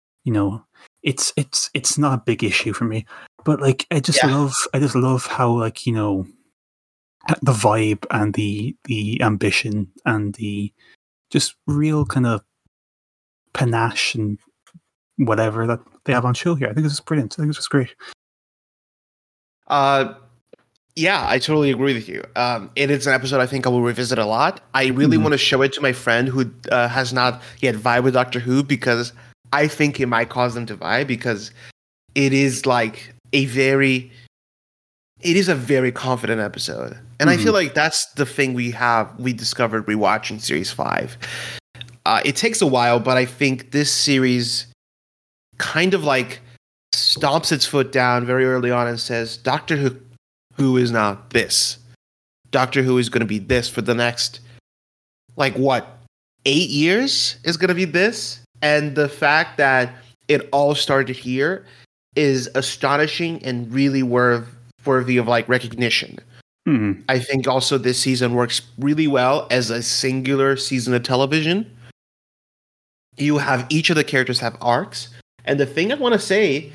it's not a big issue for me. But I just love how the vibe and the ambition and the just real kind of panache and whatever that they have on show here. I think this is brilliant. I think it's just great. Yeah, I totally agree with you. It is an episode I think I will revisit a lot. I really want to show it to my friend who has not yet vibed with Doctor Who, because I think it might cause them to vibe, because it is a very confident episode. And I feel like that's the thing we discovered rewatching Series 5. It takes a while, but I think this series kind of stomps its foot down very early on and says, Doctor Who is now this. Doctor Who is going to be this for the next, 8 years is going to be this. And the fact that it all started here is astonishing and really worthy of recognition. I think also this season works really well as a singular season of television. You have each of the characters have arcs. And the thing I want to say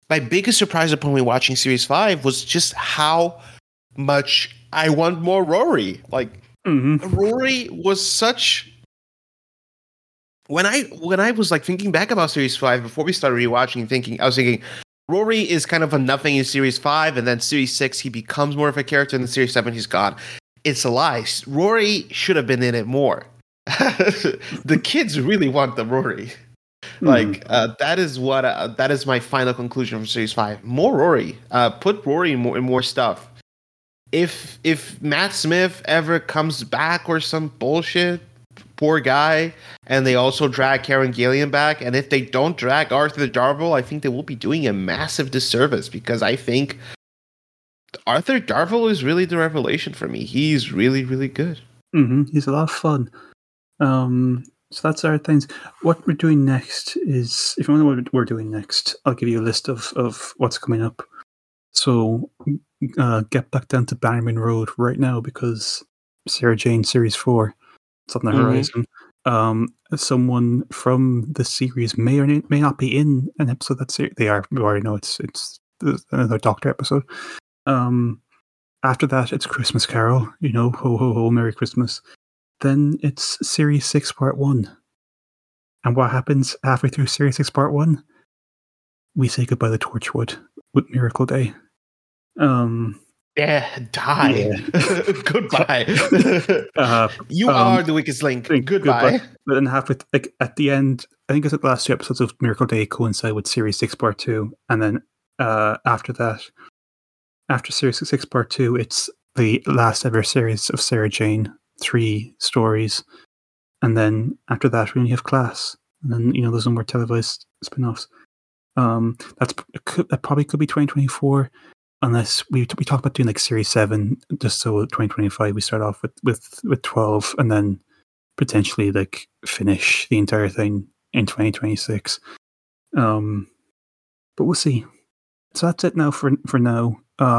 my biggest surprise upon me watching Series 5 was just how much I want more Rory. Like, Rory was such... When I was like thinking back about Series 5, before we started rewatching, I was thinking, Rory is kind of a nothing in Series 5, and then Series 6, he becomes more of a character, and in Series 7, he's gone. It's a lie. Rory should have been in it more. The kids really want the Rory. Like, that is my final conclusion from Series 5. More Rory. Put Rory in more stuff. If Matt Smith ever comes back or some bullshit, poor guy, and they also drag Karen Gillan back, and if they don't drag Arthur Darvill, I think they will be doing a massive disservice, because I think Arthur Darvill is really the revelation for me. He's really, really good. He's a lot of fun. So that's our things. What we're doing next is, if you want to know what we're doing next, I'll give you a list of what's coming up. So get back down to Bannerman Road right now, because Sarah Jane Series 4, it's on the horizon. Someone from the series may or may not be in an episode that's they are. We already know it's another Doctor episode. After that, it's Christmas Carol. You know, ho ho ho, Merry Christmas. Then it's Series 6 Part 1. And what happens halfway through Series 6 Part 1? We say goodbye to Torchwood with Miracle Day. Yeah, die. Yeah. Goodbye. You are the weakest link. Goodbye. But then halfway, like at the end, I think it's the last 2 episodes of Miracle Day coincide with Series 6 Part 2. And then after that, after Series 6 Part 2, it's the last ever series of Sarah Jane, 3 stories. And then after that, we only have Class. And then, you know, there's no more televised spin-offs. That probably could be 2024. Unless we talk about doing like Series 7, just so 2025 we start off with 12, and then potentially like finish the entire thing in 2026. But we'll see. So that's it now for now.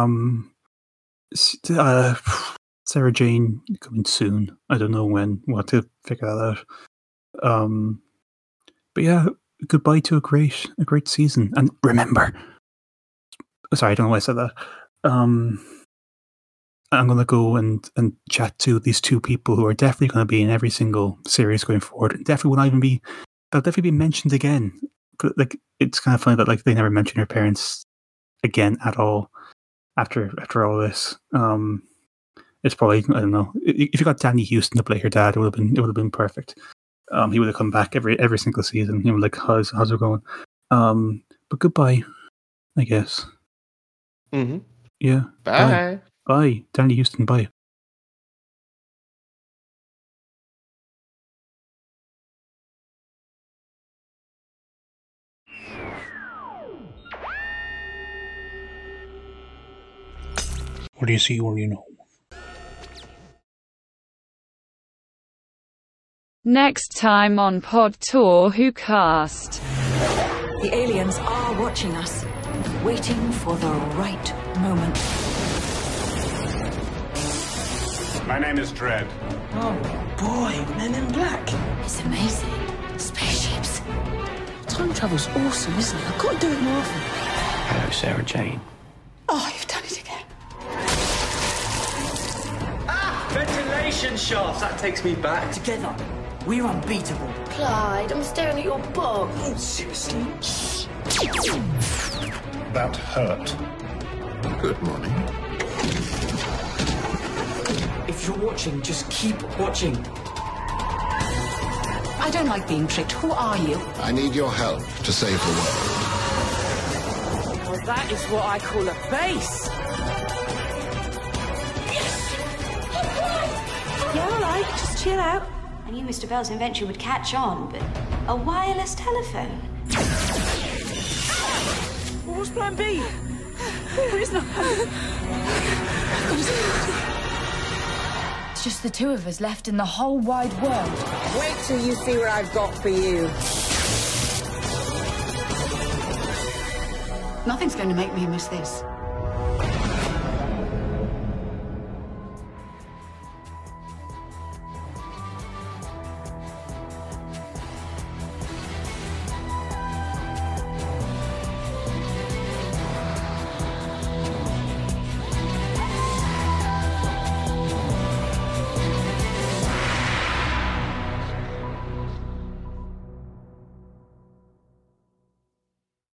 Sarah Jane coming soon. I don't know when. We'll have to figure that out. But yeah, goodbye to a great season. And remember. Sorry, I don't know why I said that. I'm going to go and chat to these 2 people who are definitely going to be in every single series going forward. And definitely will not even be. They'll definitely be mentioned again. Like, it's kind of funny that like they never mention their parents again at all after all this. It's probably, I don't know. If you got Danny Houston to play her dad, it would have been perfect. He would have come back every single season. He was like, how's it going? But goodbye, I guess. Mm-hmm. Yeah. Bye. Bye. Danny Houston, bye. What do you see or you know? Next time on Pod Tour Who Cast. The aliens are watching us, waiting for the right moment. My name is Dredd. Oh boy, Men in Black. It's amazing. Spaceships. Time travel's awesome, isn't it? I've got to do it more often. Hello, Sarah Jane. Oh, you've done it again. Ventilation shafts, that takes me back. Together, we're unbeatable. Clyde, I'm staring at your book. Oh, seriously? That hurt. Good morning. If you're watching, just keep watching. I don't like being tricked. Who are you? I need your help to save the world. Well, that is what I call a base. Yeah, all right. Just chill out. I knew Mr. Bell's invention would catch on, but a wireless telephone. What's plan B? There is no. It's just the 2 of us left in the whole wide world. Wait till you see what I've got for you. Nothing's going to make me miss this.